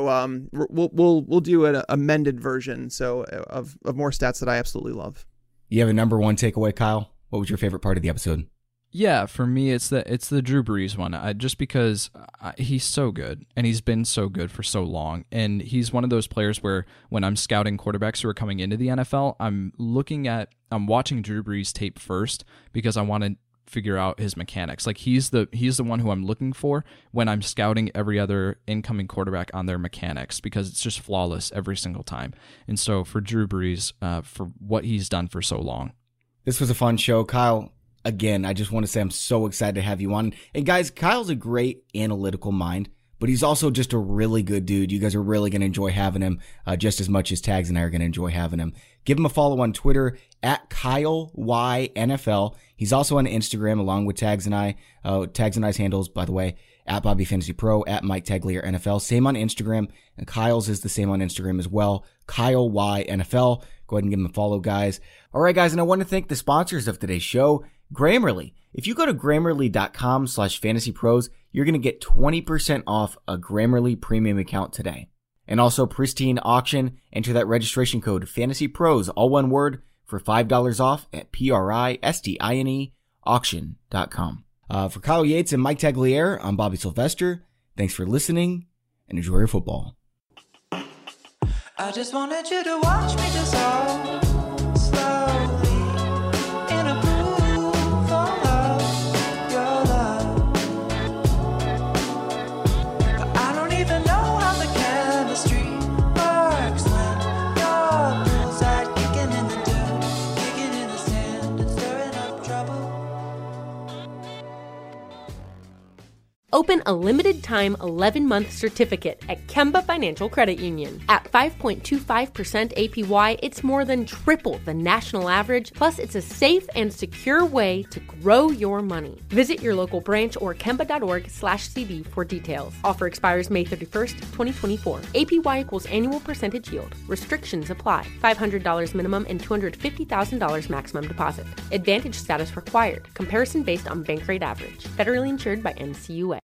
[SPEAKER 5] we'll do an amended version of more stats that I absolutely love.
[SPEAKER 4] You have a number 1 takeaway, Kyle? What was your favorite part of the episode?
[SPEAKER 6] Yeah, for me, it's the Drew Brees one. Just because he's so good and he's been so good for so long, and he's one of those players where when I'm scouting quarterbacks who are coming into the NFL, I'm watching Drew Brees tape first because I want to figure out his mechanics. Like he's the one who I'm looking for when I'm scouting every other incoming quarterback on their mechanics because it's just flawless every single time. And so for Drew Brees, for what he's done for so long,
[SPEAKER 4] this was a fun show, Kyle. Again, I just want to say I'm so excited to have you on. And guys, Kyle's a great analytical mind, but he's also just a really good dude. You guys are really going to enjoy having him just as much as Tags and I are going to enjoy having him. Give him a follow on Twitter at KyleYNFL. He's also on Instagram along with Tags and I. Tags and I's handles, by the way, at Bobby Fantasy Pro, at Mike Taglier NFL. Same on Instagram, and Kyle's is the same on Instagram as well. KyleYNFL. Go ahead and give him a follow, guys. All right, guys, and I want to thank the sponsors of today's show, Grammarly. If you go to Grammarly.com/fantasypros, you're going to get 20% off a Grammarly premium account today. And also Pristine Auction. Enter that registration code FantasyPros, all one word, for $5 off at Pristine auction.com. For Kyle Yates and Mike Tagliere, I'm Bobby Sylvester. Thanks for listening and enjoy your football.
[SPEAKER 7] I just wanted you to watch me dissolve slowly in a pool full of your love. But I don't even know how the chemistry works when you're poolside, kicking in the dirt, kicking in the sand, and stirring up trouble.
[SPEAKER 8] Open a limited-time 11-month certificate at Kemba Financial Credit Union. At 5.25% APY, it's more than triple the national average, plus it's a safe and secure way to grow your money. Visit your local branch or kemba.org/cb for details. Offer expires May 31st, 2024. APY equals annual percentage yield. Restrictions apply. $500 minimum and $250,000 maximum deposit. Advantage status required. Comparison based on bank rate average. Federally insured by NCUA.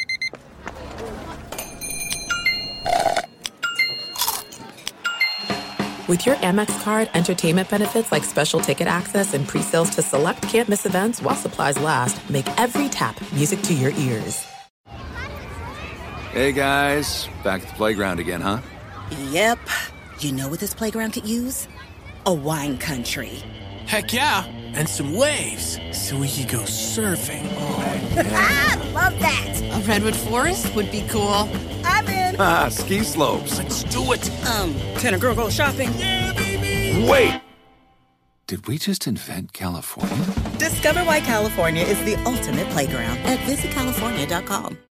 [SPEAKER 9] With your Amex card, entertainment benefits like special ticket access and pre-sales to select can't-miss events while supplies last make every tap music to your ears.
[SPEAKER 10] Hey, guys. Back at the playground again, huh?
[SPEAKER 11] Yep. You know what this playground could use? A wine country.
[SPEAKER 12] Heck yeah. And some waves so we could go surfing.
[SPEAKER 11] Oh, yeah. Love that.
[SPEAKER 13] A redwood forest would be cool.
[SPEAKER 11] I'm in.
[SPEAKER 10] Ski slopes.
[SPEAKER 12] Let's do it.
[SPEAKER 11] Can a girl go shopping?
[SPEAKER 12] Yeah, baby.
[SPEAKER 10] Wait! Did we just invent California?
[SPEAKER 11] Discover why California is the ultimate playground at visitcalifornia.com.